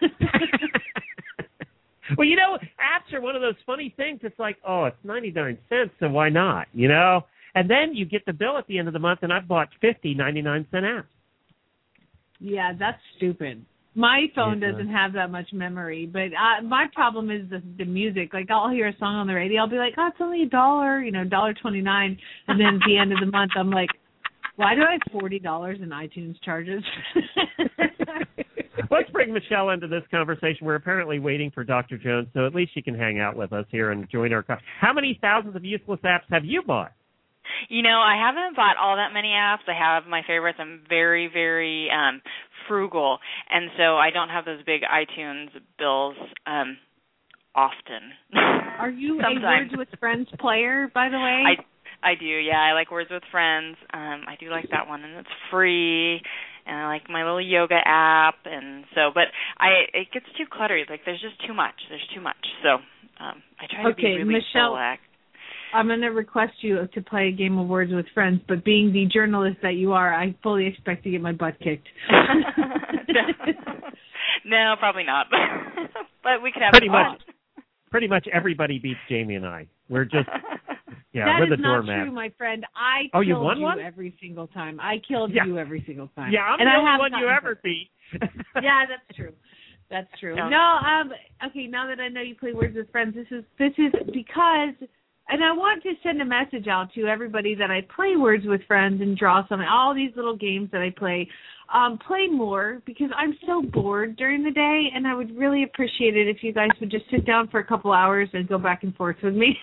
[SPEAKER 2] Well, you know, apps are one of those funny things. It's like, oh, it's ninety-nine cents, so why not? You know, and then you get the bill at the end of the month, and I've bought fifty ninety-nine cent apps.
[SPEAKER 4] Yeah, that's stupid. My phone
[SPEAKER 2] Yeah.
[SPEAKER 4] doesn't have that much memory, but uh, my problem is the the music. Like, I'll hear a song on the radio, I'll be like, oh, it's only a dollar, you know, one dollar twenty-nine, and then at the end of the month, I'm like, why do I have forty dollars in iTunes charges?
[SPEAKER 2] Let's bring Michelle into this conversation. We're apparently waiting for Doctor Jones, so at least she can hang out with us here and join our. Co- How many thousands of useless apps have you bought?
[SPEAKER 16] You know, I haven't bought all that many apps. I have my favorites. I'm very, very um, frugal, and so I don't have those big iTunes bills um, often.
[SPEAKER 4] Are you a Words with Friends player, by the way?
[SPEAKER 16] I I do, yeah. I like Words with Friends. Um, I do like that one, and it's free. And I like my little yoga app, and so. But I it gets too cluttered. Like there's just too much. There's too much. So um, I try to
[SPEAKER 4] okay,
[SPEAKER 16] be really
[SPEAKER 4] Michelle,
[SPEAKER 16] select.
[SPEAKER 4] I'm going to request you to play a game of Words with Friends, but being the journalist that you are, I fully expect to get my butt kicked.
[SPEAKER 16] no, no, probably not. But we could have
[SPEAKER 2] pretty
[SPEAKER 16] fun.
[SPEAKER 2] much. Pretty much everybody beats Jamie and I. We're just yeah,
[SPEAKER 4] that
[SPEAKER 2] we're the
[SPEAKER 4] is not
[SPEAKER 2] doormat.
[SPEAKER 4] true, my friend. I
[SPEAKER 2] oh,
[SPEAKER 4] killed
[SPEAKER 2] you won
[SPEAKER 4] you
[SPEAKER 2] one?
[SPEAKER 4] every single time. I killed
[SPEAKER 2] yeah.
[SPEAKER 4] you every single time.
[SPEAKER 2] Yeah, I'm
[SPEAKER 4] and
[SPEAKER 2] the
[SPEAKER 4] I
[SPEAKER 2] only
[SPEAKER 4] have
[SPEAKER 2] one you
[SPEAKER 4] gotten
[SPEAKER 2] ever beat.
[SPEAKER 4] Yeah, that's true. That's true.
[SPEAKER 16] Yeah.
[SPEAKER 4] No, um, okay. Now that I know you play Words with Friends, this is this is because, and I want to send a message out to everybody that I play Words with Friends and draw something. All these little games that I play, um, play more because I'm so bored during the day, and I would really appreciate it if you guys would just sit down for a couple hours and go back and forth with me.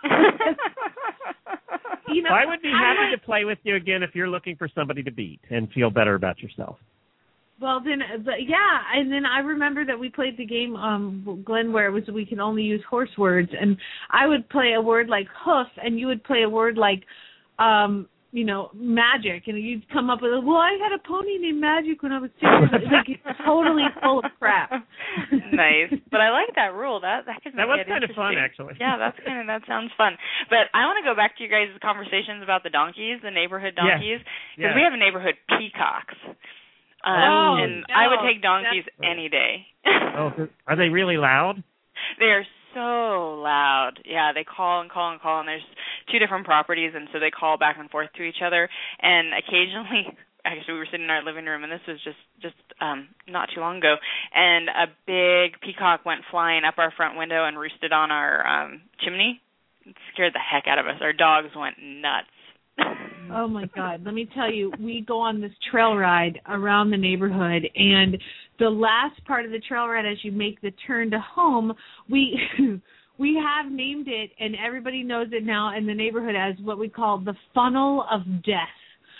[SPEAKER 4] You know,
[SPEAKER 2] I would be happy to play with you again if you're looking for somebody to beat and feel better about yourself.
[SPEAKER 4] Well, then, but yeah, and then I remember that we played the game, um, Glenn, where it was we can only use horse words, and I would play a word like hoof, and you would play a word like, um, you know, magic, and you'd come up with, well, I had a pony named Magic when I was six. Like, it's totally full of crap.
[SPEAKER 16] Nice, but I like that rule. That that could
[SPEAKER 2] that was
[SPEAKER 16] kind
[SPEAKER 2] of fun, actually.
[SPEAKER 16] Yeah, that's kind of that sounds fun. But I want to go back to you guys' conversations about the donkeys, the neighborhood donkeys, because
[SPEAKER 2] yes.
[SPEAKER 16] we have a neighborhood peacocks. Um,
[SPEAKER 4] oh,
[SPEAKER 16] and
[SPEAKER 4] no,
[SPEAKER 16] I would take donkeys any day.
[SPEAKER 2] Oh, are they really loud?
[SPEAKER 16] They are so loud. Yeah, they call and call and call, and there's two different properties, and so they call back and forth to each other. And occasionally, actually, we were sitting in our living room, and this was just just um, not too long ago, and a big peacock went flying up our front window and roosted on our um, chimney. It scared the heck out of us. Our dogs went nuts.
[SPEAKER 4] Oh, my God. Let me tell you, we go on this trail ride around the neighborhood, and the last part of the trail ride, as you make the turn to home, we we have named it, and everybody knows it now in the neighborhood as what we call the funnel of death.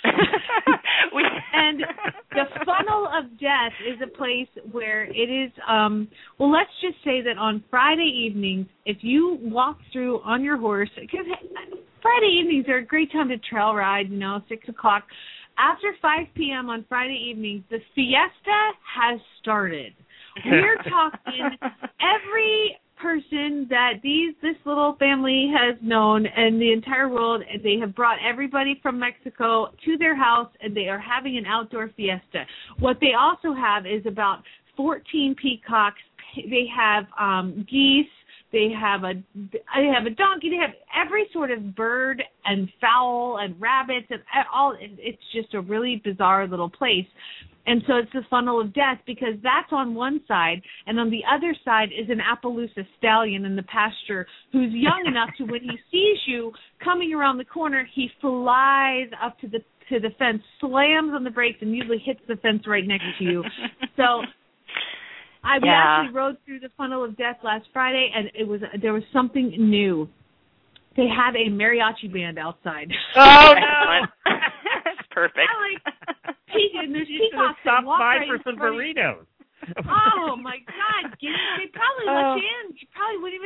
[SPEAKER 16] we
[SPEAKER 4] and the funnel of death is a place where it is, um, well, let's just say that on Friday evenings, if you walk through on your horse, because Friday evenings are a great time to trail ride, you know, six o'clock. After five p.m. on Friday evenings, the fiesta has started. We're talking every person that these this little family has known in the entire world, and they have brought everybody from Mexico to their house, and they are having an outdoor fiesta. What they also have is about fourteen peacocks. They have um, geese. They have a they have a donkey. They have every sort of bird and fowl and rabbits and all. It's just a really bizarre little place. And so it's the funnel of death because that's on one side, and on the other side is an Appaloosa stallion in the pasture who's young enough to when he sees you coming around the corner, he flies up to the to the fence, slams on the brakes, and usually hits the fence right next to you. So I we
[SPEAKER 16] yeah.
[SPEAKER 4] actually rode through the funnel of death last Friday, and it was there was something new. They had a mariachi band outside.
[SPEAKER 2] Oh no!
[SPEAKER 16] That's perfect.
[SPEAKER 4] I like and there's
[SPEAKER 2] You
[SPEAKER 4] peacocks
[SPEAKER 2] should have stopped
[SPEAKER 4] that walk
[SPEAKER 2] by
[SPEAKER 4] right
[SPEAKER 2] for
[SPEAKER 4] in
[SPEAKER 2] some
[SPEAKER 4] front of you.
[SPEAKER 2] burritos.
[SPEAKER 4] Oh my God! They probably
[SPEAKER 16] Oh.
[SPEAKER 4] let you in. You probably wouldn't even notice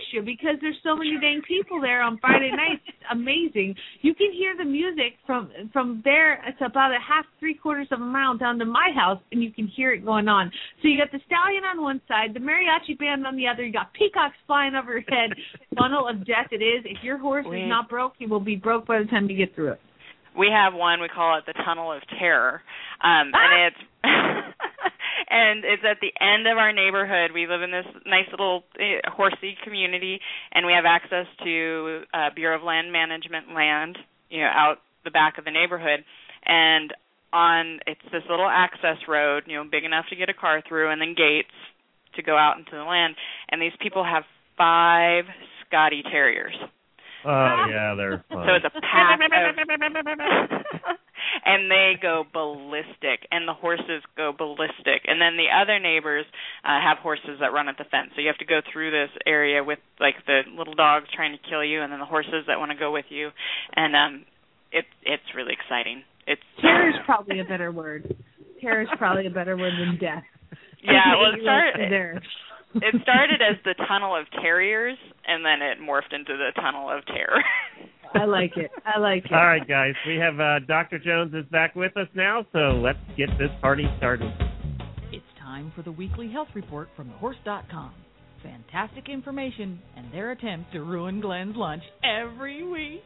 [SPEAKER 4] you because there's so many dang people there on Friday nights. It's amazing. You can hear the music from from there. It's about a half, three quarters of a mile down to my house, and you can hear it going on. So you got the stallion on one side, the mariachi band on the other. You got peacocks flying over your head. Funnel of death it is. If your horse
[SPEAKER 16] we,
[SPEAKER 4] is not broke, he will be broke by the time you get through it.
[SPEAKER 16] We have one. We call it the Tunnel of Terror, um, ah! and it's. And it's at the end of our neighborhood. We live in this nice little uh, horsey community, and we have access to uh, Bureau of Land Management land, you know, out the back of the neighborhood. And on it's this little access road, you know, big enough to get a car through, and then gates to go out into the land. And these people have five Scotty Terriers.
[SPEAKER 2] Oh yeah, they're fun.
[SPEAKER 16] So it's a pack of. And they go ballistic, and the horses go ballistic. And then the other neighbors uh, have horses that run at the fence. So you have to go through this area with, like, the little dogs trying to kill you, and then the horses that want to go with you. And um, it, it's really exciting. It's
[SPEAKER 4] terror is probably a better word. Terror is probably a better word than death.
[SPEAKER 16] Yeah, well, it started, it started as the Tunnel of Terriers, and then it morphed into the Tunnel of Terror.
[SPEAKER 4] I like it. I like it.
[SPEAKER 2] All right, guys. We have uh, Doctor Jones is back with us now, so let's get this party started.
[SPEAKER 17] It's time for the weekly health report from the horse dot com. Fantastic information and their attempt to ruin Glenn's lunch every week.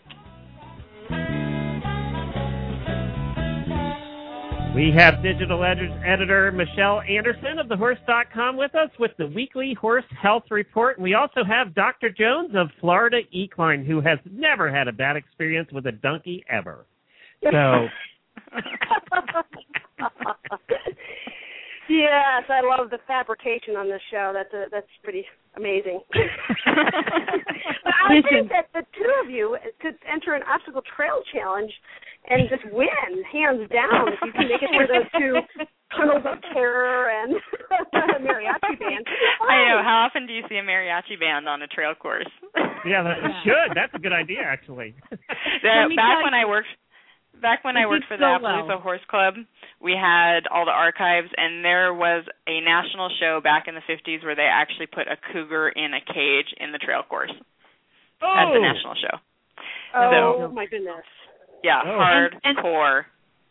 [SPEAKER 2] We have digital ed- editor Michelle Anderson of the horse dot com with us with the weekly horse health report. And we also have Doctor Jones of Florida Equine, who has never had a bad experience with a donkey ever. So,
[SPEAKER 18] yes, I love the fabrication on this show. That's a, that's pretty amazing. But I think that the two of you could enter an obstacle trail challenge and just win, hands down, if you can make it through those two Tunnels of Terror and mariachi band.
[SPEAKER 16] I know. How often do you see a mariachi band on a trail course?
[SPEAKER 2] Yeah, that
[SPEAKER 16] yeah.
[SPEAKER 2] should. That's a good idea, actually.
[SPEAKER 16] the, back when I worked, back when I worked for the
[SPEAKER 4] so
[SPEAKER 16] Appaloosa
[SPEAKER 4] well.
[SPEAKER 16] Horse Club, we had all the archives, and there was a national show back in the fifties where they actually put a cougar in a cage in the trail course
[SPEAKER 2] oh.
[SPEAKER 16] at the national show.
[SPEAKER 18] Oh,
[SPEAKER 16] so,
[SPEAKER 18] my goodness.
[SPEAKER 16] Yeah,
[SPEAKER 2] oh.
[SPEAKER 16] hardcore.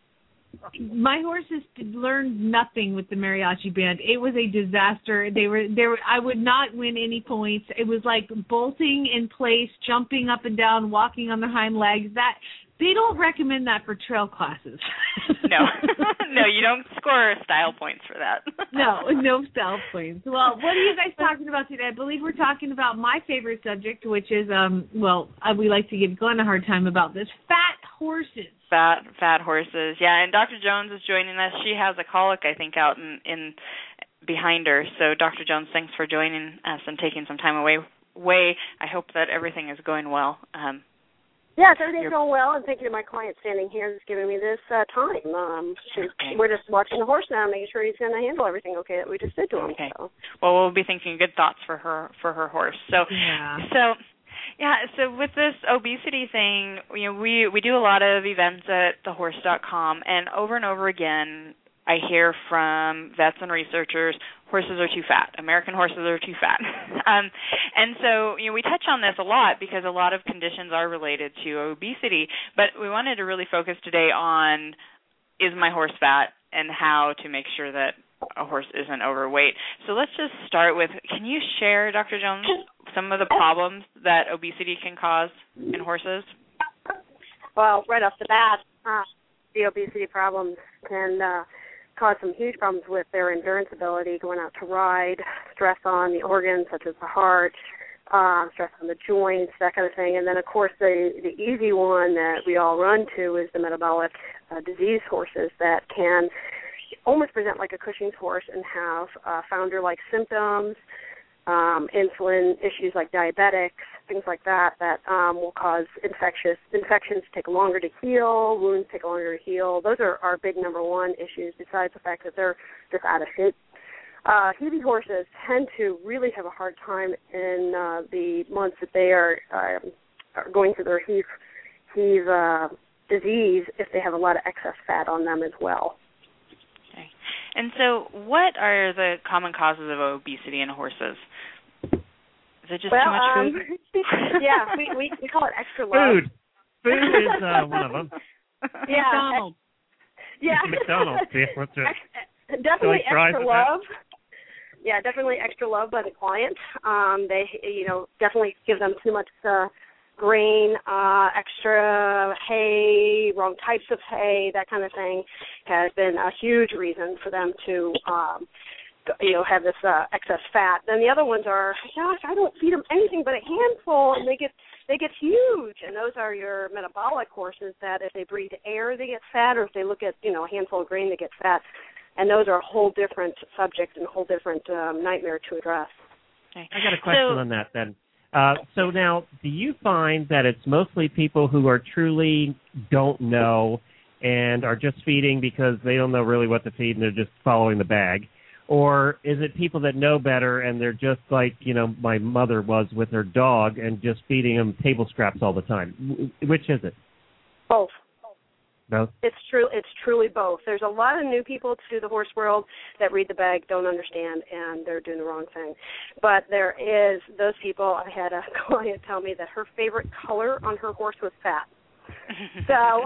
[SPEAKER 4] My horses learned nothing with the mariachi band. It was a disaster. They were there. I would not win any points. It was like bolting in place, jumping up and down, walking on their hind legs. That they don't recommend that for trail classes.
[SPEAKER 16] No, no, you don't score style points for that.
[SPEAKER 4] No, no style points. Well, what are you guys talking about today? I believe we're talking about my favorite subject, which is um. Well, uh, we like to give Glenn a hard time about this: fat horses.
[SPEAKER 16] Fat, fat horses. Yeah, and Doctor Jones is joining us. She has a colic, I think, out in, in behind her. So, Doctor Jones, thanks for joining us and taking some time away. Way, I hope that everything is going well. Um,
[SPEAKER 18] yes, everything's going well, and thank you to my client standing here that's giving me this uh, time. Um,
[SPEAKER 16] okay.
[SPEAKER 18] We're just watching the horse now, making sure he's going to handle everything okay that we just did to him.
[SPEAKER 16] Okay.
[SPEAKER 18] So.
[SPEAKER 16] Well, we'll be thinking good thoughts for her for her horse. So,
[SPEAKER 4] yeah.
[SPEAKER 16] so. Yeah, so with this obesity thing, you know, we, we do a lot of events at the horse dot com, and over and over again, I hear from vets and researchers, horses are too fat. American horses are too fat. um, and so, you know, we touch on this a lot because a lot of conditions are related to obesity, but we wanted to really focus today on, is my horse fat, and how to make sure that a horse isn't overweight. So let's just start with, can you share, Doctor Jones, some of the problems that obesity can cause in horses?
[SPEAKER 18] Well, right off the bat, uh, the obesity problems can uh, cause some huge problems with their endurance ability, going out to ride, stress on the organs such as the heart, uh, stress on the joints, that kind of thing. And then, of course, the, the easy one that we all run to is the metabolic uh, disease horses that can almost present like a Cushing's horse and have uh, founder-like symptoms, um, insulin issues like diabetics, things like that, that um, will cause infectious infections take longer to heal, wounds take longer to heal. Those are our big number one issues, besides the fact that they're just out of shape. Uh, heavy horses tend to really have a hard time in uh, the months that they are, uh, are going through their heave, heave uh, disease if they have a lot of excess fat on them as well.
[SPEAKER 16] Okay. And so what are the common causes of obesity in horses? Is it just
[SPEAKER 18] well,
[SPEAKER 16] too much
[SPEAKER 18] um,
[SPEAKER 16] food?
[SPEAKER 18] yeah, we, we we call it extra love.
[SPEAKER 2] Food. Food is uh, one of them.
[SPEAKER 18] Yeah.
[SPEAKER 8] McDonald's.
[SPEAKER 18] Yeah.
[SPEAKER 2] McDonald's. Yeah, what's it?
[SPEAKER 18] Ex- definitely
[SPEAKER 2] Fries
[SPEAKER 18] extra
[SPEAKER 2] with that?
[SPEAKER 18] love. Yeah, definitely extra love by the client. Um, they, you know, definitely give them too much uh, grain, uh, extra hay, wrong types of hay, that kind of thing has been a huge reason for them to, um, you know, have this uh, excess fat. Then the other ones are, gosh, I don't feed them anything but a handful, and they get they get huge. And those are your metabolic horses that if they breathe air, they get fat, or if they look at, you know, a handful of grain, they get fat. And those are a whole different subject and a whole different um, nightmare to address.
[SPEAKER 2] I got a question
[SPEAKER 16] So-
[SPEAKER 2] on that then. Uh, so now, do you find that it's mostly people who are truly don't know and are just feeding because they don't know really what to feed and they're just following the bag? Or is it people that know better and they're just like, you know, my mother was with her dog and just feeding them table scraps all the time? W- Which is it?
[SPEAKER 18] Both.
[SPEAKER 2] Both?
[SPEAKER 18] It's true. It's truly both. There's a lot of new people to the horse world that read the bag, don't understand, and they're doing the wrong thing. But there is those people. I had a client tell me that her favorite color on her horse was fat. So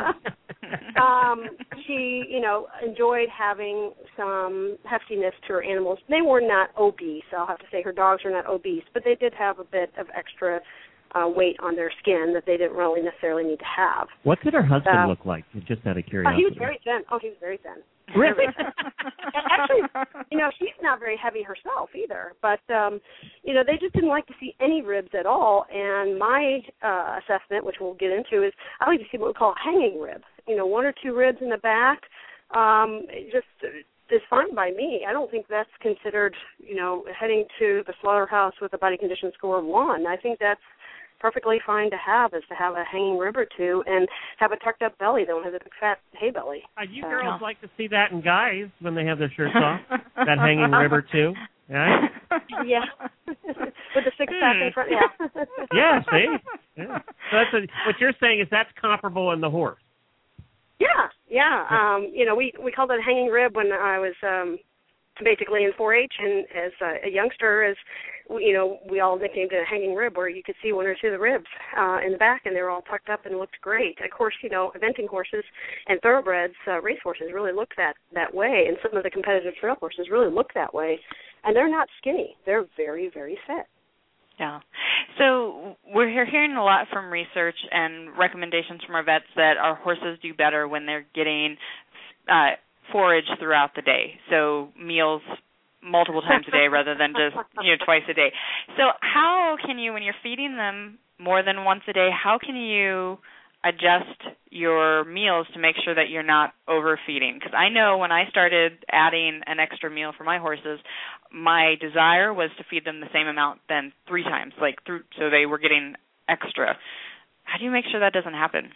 [SPEAKER 18] um, she, you know, enjoyed having some heftiness to her animals. They were not obese. I'll have to say her dogs are not obese, but they did have a bit of extra uh, weight on their skin that they didn't really necessarily need to have.
[SPEAKER 2] What did her husband
[SPEAKER 18] Uh,
[SPEAKER 2] look like? Just out of
[SPEAKER 18] Oh,
[SPEAKER 2] curiosity.
[SPEAKER 18] he was very thin. Oh, he was very thin.
[SPEAKER 2] Really?
[SPEAKER 18] Very thin. And actually, you know, she's not very heavy herself either. But, um, you know, they just didn't like to see any ribs at all. And my uh, assessment, which we'll get into, is I like to see what we call a hanging rib. You know, one or two ribs in the back. Um, it just is fine by me. I don't think that's considered, you know, heading to the slaughterhouse with a body condition score of one. I think that's perfectly fine to have, is to have a hanging rib or two and have a tucked up belly. They don't have a big fat hay belly.
[SPEAKER 2] Uh, you
[SPEAKER 18] So-
[SPEAKER 2] girls like to see that in guys when they have their shirts off? That hanging rib or two? Yeah?
[SPEAKER 18] Yeah. With the six pack in front, yeah.
[SPEAKER 2] Yeah, see? Yeah. So that's a, what you're saying is that's comparable in the horse.
[SPEAKER 18] Yeah, yeah. Um, you know, we we called it a hanging rib when I was um, basically in four H, and as a, a youngster, as you know, we all nicknamed it a hanging rib, where you could see one or two of the ribs uh, in the back, and they were all tucked up and looked great. Of course, you know, eventing horses and thoroughbreds, uh, race horses, really look that that way, and some of the competitive trail horses really look that way, and they're not skinny. They're very, very fit.
[SPEAKER 16] Yeah. So we're hearing a lot from research and recommendations from our vets that our horses do better when they're getting uh, forage throughout the day. So meals multiple times a day rather than just, you know, twice a day. So how can you, when you're feeding them more than once a day, how can you adjust your meals to make sure that you're not overfeeding? Because I know when I started adding an extra meal for my horses, my desire was to feed them the same amount then three times, like through, so they were getting extra. How do you make sure that doesn't happen?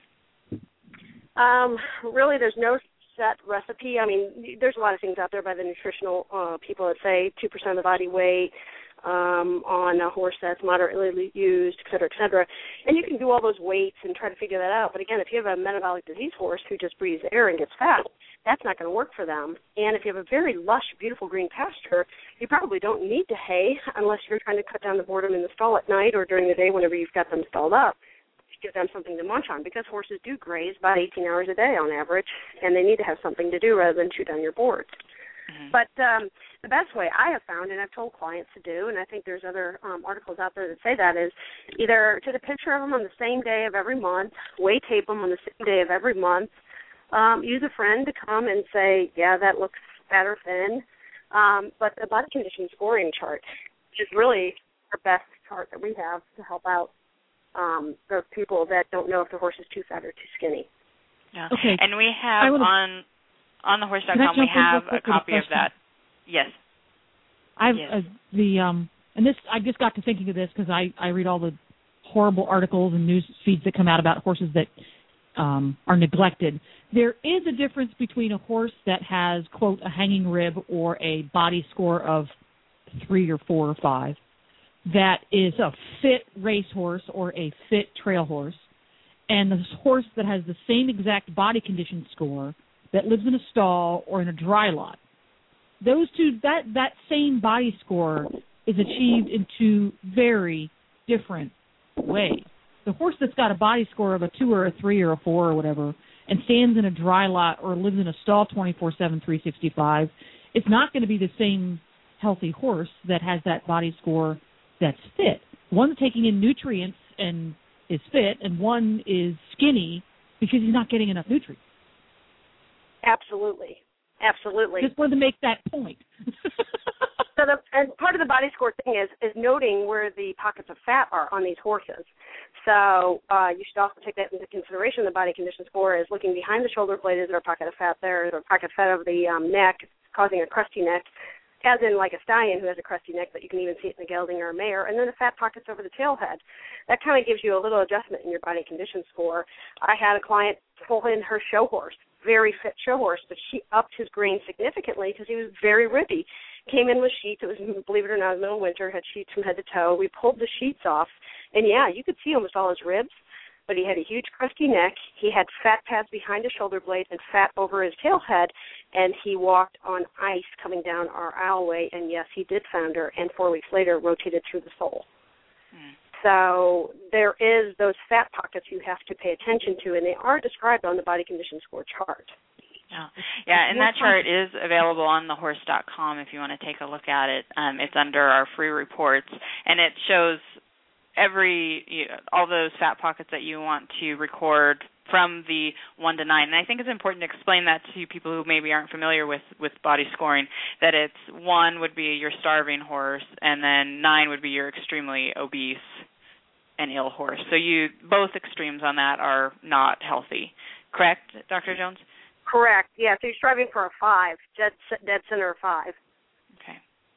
[SPEAKER 18] Um, really, there's no set recipe. I mean, there's a lot of things out there by the nutritional uh, people that say two percent of the body weight um, on a horse that's moderately used, et cetera, et cetera. And you can do all those weights and try to figure that out. But again, if you have a metabolic disease horse who just breathes air and gets fat, that's not going to work for them. And if you have a very lush, beautiful green pasture, you probably don't need to hay unless you're trying to cut down the boredom in the stall at night or during the day whenever you've got them stalled up. Give them something to munch on, because horses do graze about eighteen hours a day on average, and they need to have something to do rather than chew down your boards. Mm-hmm. But um, the best way I have found, and I've told clients to do, and I think there's other um, articles out there that say that, is either take a picture of them on the same day of every month, weigh tape them on the same day of every month, um, use a friend to come and say, yeah, that looks fat or thin. Um, but the body condition scoring chart is really our best chart that we have to help out Um, those people that don't know if the horse is too fat or too skinny.
[SPEAKER 16] Yeah.
[SPEAKER 8] Okay.
[SPEAKER 16] And we have
[SPEAKER 8] wanna,
[SPEAKER 16] on on the horse dot
[SPEAKER 8] Can I
[SPEAKER 16] com we
[SPEAKER 8] jump in real
[SPEAKER 16] have a
[SPEAKER 8] quick with a
[SPEAKER 16] copy of
[SPEAKER 8] question?
[SPEAKER 16] that. Yes.
[SPEAKER 8] I've
[SPEAKER 16] Yes.
[SPEAKER 8] uh, the um and this I just got to thinking of this because I I read all the horrible articles and news feeds that come out about horses that um are neglected. There is a difference between a horse that has, quote, a hanging rib or a body score of three or four or five, that is a fit racehorse or a fit trail horse, and the horse that has the same exact body condition score that lives in a stall or in a dry lot. Those two, that, that same body score is achieved in two very different ways. The horse that's got a body score of a two or a three or a four or whatever and stands in a dry lot or lives in a stall twenty-four seven, three sixty-five, it's not going to be the same healthy horse that has that body score that's fit. One's taking in nutrients and is fit, and one is skinny because he's not getting enough nutrients.
[SPEAKER 18] Absolutely. Absolutely.
[SPEAKER 8] Just wanted to make that point.
[SPEAKER 18] So the, and part of the body score thing is, is noting where the pockets of fat are on these horses. So uh, you should also take that into consideration. The body condition score is looking behind the shoulder blade. Is there a pocket of fat there? Is there a pocket of fat of the um, neck causing a crusty neck, as in like a stallion who has a crusty neck, but you can even see it in a gelding or a mare, and then the fat pockets over the tail head. That kind of gives you a little adjustment in your body condition score. I had a client pull in her show horse, very fit show horse, but she upped his grain significantly because he was very ribby. Came in with sheets. It was, believe it or not, middle of winter, had sheets from head to toe. We pulled the sheets off, and yeah, you could see almost all his ribs, but he had a huge crusty neck. He had fat pads behind his shoulder blade and fat over his tail head, and he walked on ice coming down our aisleway, and yes, he did founder, and four weeks later rotated through the sole. Mm. So there is those fat pockets you have to pay attention to, and they are described on the body condition score chart.
[SPEAKER 16] Yeah, yeah, and that chart is available on the horse dot com if you want to take a look at it. Um, it's under our free reports, and it shows every you know, all those fat pockets that you want to record from the one to nine. And I think it's important to explain that to people who maybe aren't familiar with, with body scoring, that it's one would be your starving horse, and then nine would be your extremely obese and ill horse. So you both extremes on that are not healthy. Correct, Doctor Jones?
[SPEAKER 18] Correct. Yeah, so you're striving for a five, dead, dead center of five.
[SPEAKER 16] Okay.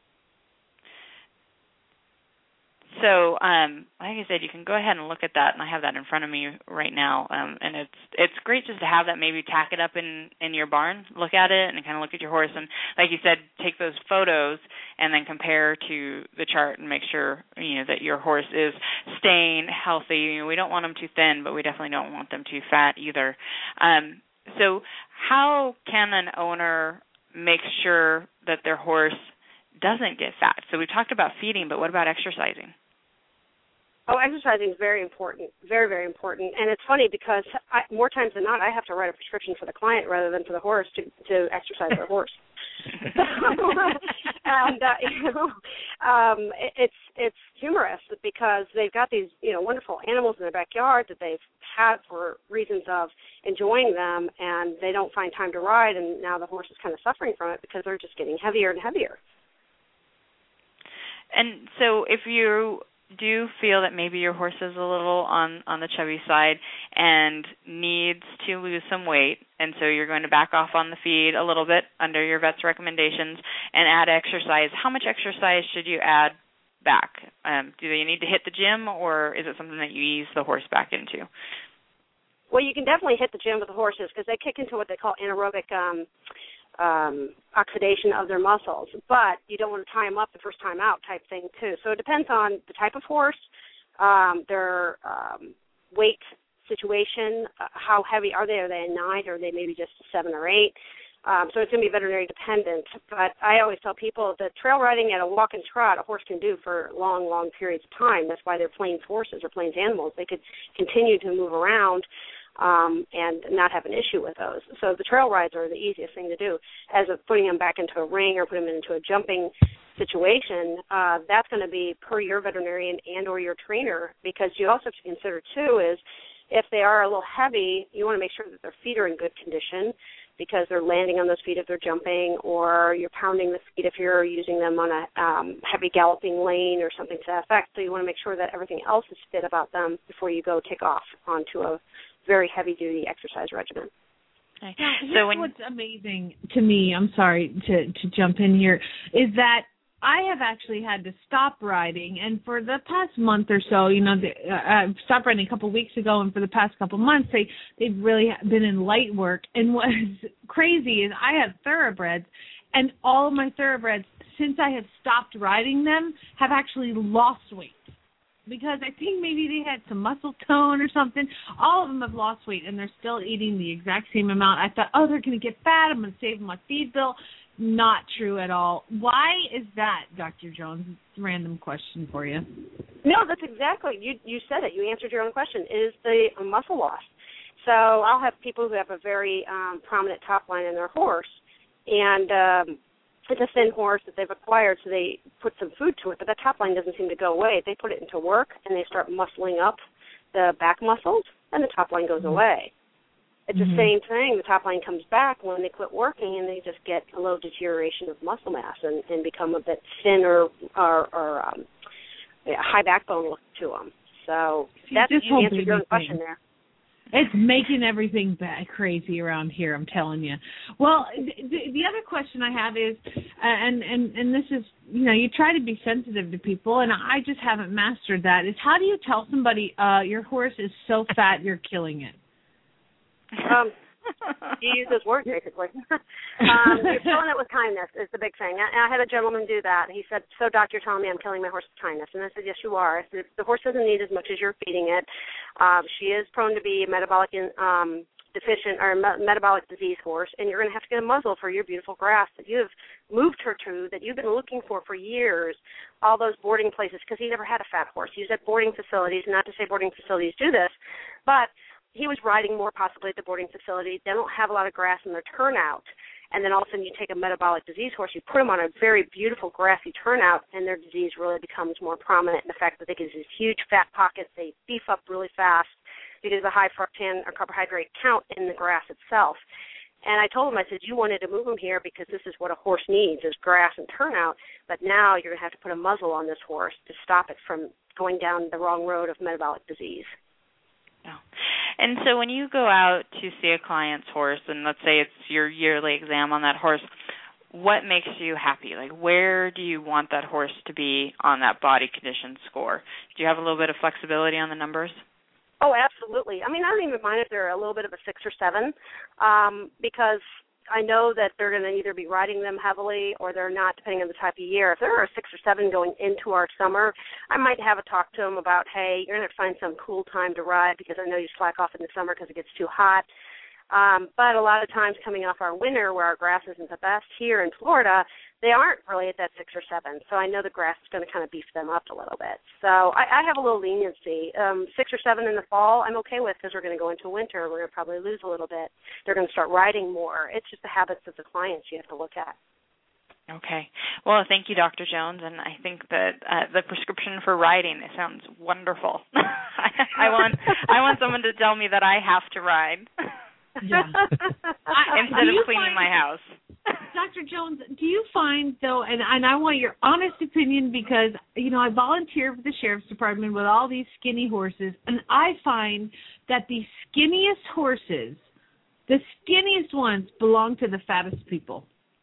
[SPEAKER 16] So, um, like I said, you can go ahead and look at that, and I have that in front of me right now. Um, and it's it's great just to have that, maybe tack it up in, in your barn, look at it, and kind of look at your horse. And like you said, take those photos and then compare to the chart and make sure, you know, that your horse is staying healthy. You know, we don't want them too thin, but we definitely don't want them too fat either. Um, so how can an owner make sure that their horse doesn't get fat? So we talked about feeding, but what about exercising?
[SPEAKER 18] Oh, exercising is very important, very, very important. And it's funny because I, more times than not, I have to write a prescription for the client rather than for the horse to, to exercise their horse. and uh, you know, um, it, it's it's humorous because they've got these you know wonderful animals in their backyard that they've had for reasons of enjoying them, and they don't find time to ride, and now the horse is kind of suffering from it because they're just getting heavier and heavier.
[SPEAKER 16] And so if you do feel that maybe your horse is a little on, on the chubby side and needs to lose some weight, and so you're going to back off on the feed a little bit under your vet's recommendations and add exercise, how much exercise should you add back? Um, do they need to hit the gym, or is it something that you ease the horse back into?
[SPEAKER 18] Well, you can definitely hit the gym with the horses because they kick into what they call anaerobic um Um, oxidation of their muscles, but you don't want to tie them up the first time out type thing too. So it depends on the type of horse, um, their um, weight situation, uh, how heavy are they? Are they a nine, or are they maybe just a seven or eight? Um, so it's going to be veterinary dependent. But I always tell people that trail riding at a walk and trot a horse can do for long, long periods of time. That's why they're plains horses or plains animals. They could continue to move around Um, and not have an issue with those. So the trail rides are the easiest thing to do. As of putting them back into a ring or putting them into a jumping situation, uh, that's going to be per your veterinarian and or your trainer, because you also have to consider, too, is if they are a little heavy, you want to make sure that their feet are in good condition because they're landing on those feet if they're jumping, or you're pounding the feet if you're using them on a um, heavy galloping lane or something to that effect. So you want to make sure that everything else is fit about them before you go take off onto a very heavy-duty exercise regimen.
[SPEAKER 4] Okay. So when, what's amazing to me, I'm sorry to, to jump in here, is that I have actually had to stop riding, and for the past month or so, you know, the, uh, I stopped riding a couple of weeks ago, and for the past couple of months, they, they've really been in light work. And what's crazy is I have thoroughbreds, and all of my thoroughbreds, since I have stopped riding them, have actually lost weight. Because I think maybe they had some muscle tone or something. All of them have lost weight, and they're still eating the exact same amount. I thought, oh, they're going to get fat. I'm going to save them my feed bill. not true at all. Why is that, Doctor Jones? It's a random question for you.
[SPEAKER 18] No, that's exactly, you you said it. You answered your own question. It is the muscle loss. So I'll have people who have a very um, prominent top line in their horse, and um, it's a thin horse that they've acquired, so they put some food to it, but that top line doesn't seem to go away. They put it into work, and they start muscling up the back muscles, and the top line goes mm-hmm. away. It's mm-hmm. the same thing. The top line comes back when they quit working, and they just get a low deterioration of muscle mass and, and become a bit thinner or, or um, yeah, high backbone look to them. So
[SPEAKER 4] See,
[SPEAKER 18] that's
[SPEAKER 4] this
[SPEAKER 18] you
[SPEAKER 4] whole
[SPEAKER 18] answered your own
[SPEAKER 4] thing.
[SPEAKER 18] question there.
[SPEAKER 4] It's making everything bad, crazy around here, I'm telling you. Well, the, the other question I have is, uh, and, and, and this is, you know, you try to be sensitive to people, and I just haven't mastered that, is how do you tell somebody uh, your horse is so fat you're killing it?
[SPEAKER 18] Um, he uses words, basically. um, you're filling it with kindness is the big thing. I, I had a gentleman do that. He said, so, Doc, you're telling me I'm killing my horse with kindness. And I said, yes, you are. I said, the horse doesn't need as much as you're feeding it. Um, she is prone to be metabolic in, um, deficient or me- metabolic disease horse, and you're going to have to get a muzzle for your beautiful grass that you have moved her to, that you've been looking for for years, all those boarding places, because he never had a fat horse. He was at boarding facilities, not to say boarding facilities do this, but he was riding more possibly at the boarding facility. They don't have a lot of grass in their turnout. And then all of a sudden you take a metabolic disease horse, you put them on a very beautiful grassy turnout, and their disease really becomes more prominent in the fact that they get these huge fat pockets. They beef up really fast because of the high fructan or carbohydrate count in the grass itself. And I told him, I said, you wanted to move him here because this is what a horse needs is grass and turnout, but now you're going to have to put a muzzle on this horse to stop it from going down the wrong road of metabolic disease.
[SPEAKER 16] Oh. And so when you go out to see a client's horse, and let's say it's your yearly exam on that horse, what makes you happy? Like, where do you want that horse to be on that body condition score? Do you have a little bit of flexibility on the numbers?
[SPEAKER 18] Oh, absolutely. I mean, I don't even mind if they're a little bit of a six or seven, um, because I know that they're going to either be riding them heavily or they're not, depending on the type of year. If they're a six or seven going into our summer, I might have a talk to them about, hey, you're going to have to find some cool time to ride because I know you slack off in the summer because it gets too hot. Um, but a lot of times coming off our winter where our grass isn't the best here in Florida, they aren't really at that six or seven. So I know the grass is going to kind of beef them up a little bit. So I, I have a little leniency. Um, six or seven in the fall I'm okay with because we're going to go into winter. We're going to probably lose a little bit. They're going to start riding more. It's just the habits of the clients you have to look at.
[SPEAKER 16] Okay. Well, thank you, Doctor Jones, and I think that uh, the prescription for riding, it sounds wonderful. I, I want I want someone to tell me that I have to ride.
[SPEAKER 4] Yeah.
[SPEAKER 16] Instead of cleaning
[SPEAKER 4] find,
[SPEAKER 16] my house.
[SPEAKER 4] Doctor Jones, do you find, though, and, and I want your honest opinion because, you know, I volunteer for the Sheriff's Department with all these skinny horses, and I find that the skinniest horses, the skinniest ones, belong to the fattest people.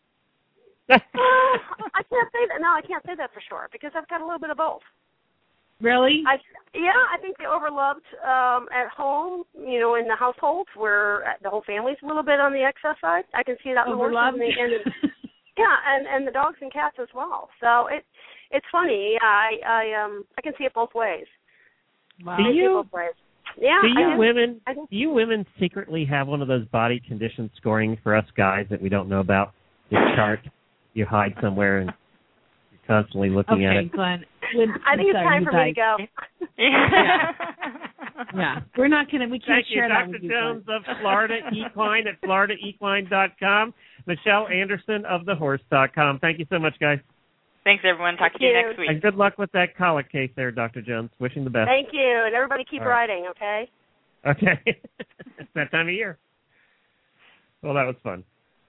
[SPEAKER 18] uh, I can't say that. No, I can't say that for sure because I've got a little bit of both.
[SPEAKER 4] Really?
[SPEAKER 18] I, yeah, I think they overloved um, at home, you know, in the households where the whole family's a little bit on the excess side. I can see that in the horses and, the, and the, yeah, and, and the dogs and cats as well. So it it's funny. I I um I can see it both ways.
[SPEAKER 4] Wow.
[SPEAKER 2] Do
[SPEAKER 18] I
[SPEAKER 2] you?
[SPEAKER 18] see it both ways. Yeah.
[SPEAKER 2] Do you
[SPEAKER 18] I
[SPEAKER 2] women?
[SPEAKER 18] I think,
[SPEAKER 2] do you women secretly have one of those body condition scoring for us guys that we don't know about? This chart you hide somewhere and you're constantly looking
[SPEAKER 4] okay,
[SPEAKER 2] at it.
[SPEAKER 4] Okay, Glenn. When,
[SPEAKER 18] I think
[SPEAKER 4] sorry,
[SPEAKER 18] it's time for me to go.
[SPEAKER 4] yeah. yeah, we're not gonna. We can't
[SPEAKER 2] Thank
[SPEAKER 4] share
[SPEAKER 2] you,
[SPEAKER 4] that
[SPEAKER 2] Doctor
[SPEAKER 4] with you.
[SPEAKER 2] Jones of Florida Equine at florida equine dot com. Michelle Anderson of the horse dot com. Thank you so much, guys.
[SPEAKER 16] Thanks, everyone. Talk
[SPEAKER 18] Thank
[SPEAKER 16] to you
[SPEAKER 18] you.
[SPEAKER 16] next week.
[SPEAKER 2] And good luck with that colic case there, Doctor Jones. Wishing the best.
[SPEAKER 18] Thank you, and everybody keep
[SPEAKER 2] All right.
[SPEAKER 18] riding, okay?
[SPEAKER 2] Okay. It's that time of year. Well, that was fun.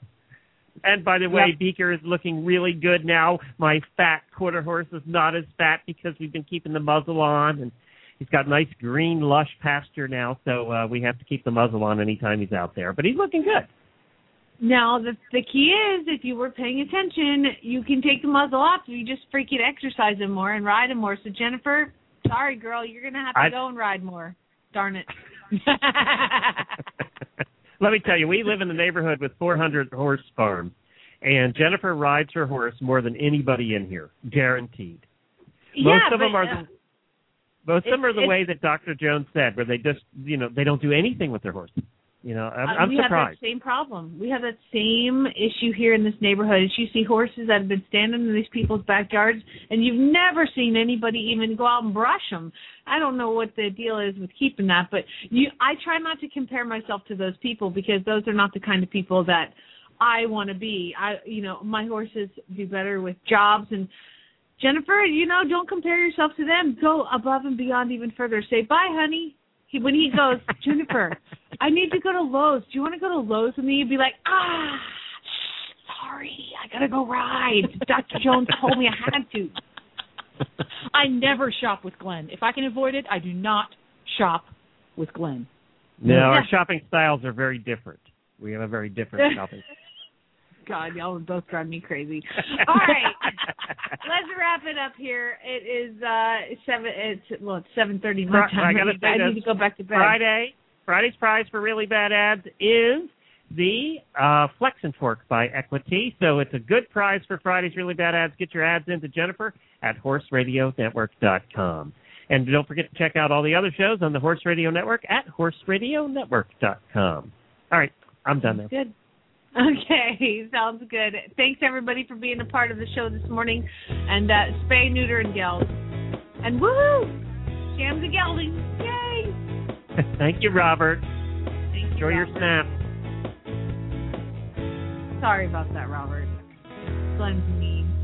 [SPEAKER 2] And by the way,
[SPEAKER 4] Yep.
[SPEAKER 2] Beaker is looking really good now. My fat quarter horse is not as fat because we've been keeping the muzzle on, and he's got nice green, lush pasture now, so uh, we have to keep the muzzle on anytime he's out there. But he's looking good.
[SPEAKER 4] Now, the the key is, if you were paying attention, you can take the muzzle off if you just freaking exercise him more and ride him more. So, Jennifer, sorry, girl, you're going to have to
[SPEAKER 2] I...
[SPEAKER 4] go and ride more. Darn it.
[SPEAKER 2] Let me tell you, we live in the neighborhood with four hundred horse farms, and Jennifer rides her horse more than anybody in here, guaranteed.
[SPEAKER 4] Yeah,
[SPEAKER 2] most of
[SPEAKER 4] but,
[SPEAKER 2] them are
[SPEAKER 4] uh,
[SPEAKER 2] the, most of them are the
[SPEAKER 4] it's-
[SPEAKER 2] way that Doctor Jones said, where they just, you know, they don't do anything with their horse. You know, I'm,
[SPEAKER 4] Uh,
[SPEAKER 2] I'm
[SPEAKER 4] we
[SPEAKER 2] surprised.
[SPEAKER 4] have that same problem. We have that same issue here in this neighborhood. Is you see horses that have been standing in these people's backyards, and you've never seen anybody even go out and brush them. I don't know what the deal is with keeping that, but you, I try not to compare myself to those people because those are not the kind of people that I want to be. I, you know, my horses do better with jobs. And Jennifer, you know, don't compare yourself to them. Go above and beyond even further. Say bye, honey. He, when he goes, Jennifer, I need to go to Lowe's. Do you want to go to Lowe's with me? You'd be like, ah, sorry, I got to go ride. Doctor Jones told me I had to.
[SPEAKER 8] I never shop with Glenn. If I can avoid it, I do not shop with Glenn.
[SPEAKER 2] No,
[SPEAKER 8] Yeah.
[SPEAKER 2] our shopping styles are very different. We have a very different shopping.
[SPEAKER 4] God, y'all would both drive me crazy. All right, let's wrap it up here. It is uh seven. It's well, it's seven thirty my
[SPEAKER 2] Fri-
[SPEAKER 4] time.
[SPEAKER 2] I gotta
[SPEAKER 4] I
[SPEAKER 2] say
[SPEAKER 4] need
[SPEAKER 2] this.
[SPEAKER 4] to go back to bed.
[SPEAKER 2] Friday, Friday's prize for really bad ads is the uh, Flex and Fork by Equity. So it's a good prize for Friday's really bad ads. Get your ads into Jennifer at horse radio network dot com. And don't forget to check out all the other shows on the Horse Radio Network at horse radio network dot com. All right, I'm done now.
[SPEAKER 4] Good. Okay, sounds good. Thanks, everybody, for being a part of the show this morning. And uh, spay, neuter, and geld. And woohoo! Jams and gelding. Yay!
[SPEAKER 2] Thank you, Robert.
[SPEAKER 4] Thank
[SPEAKER 2] Enjoy
[SPEAKER 4] you,
[SPEAKER 2] your
[SPEAKER 4] Robert.
[SPEAKER 2] snap.
[SPEAKER 4] Sorry about that, Robert. Glenn's mean.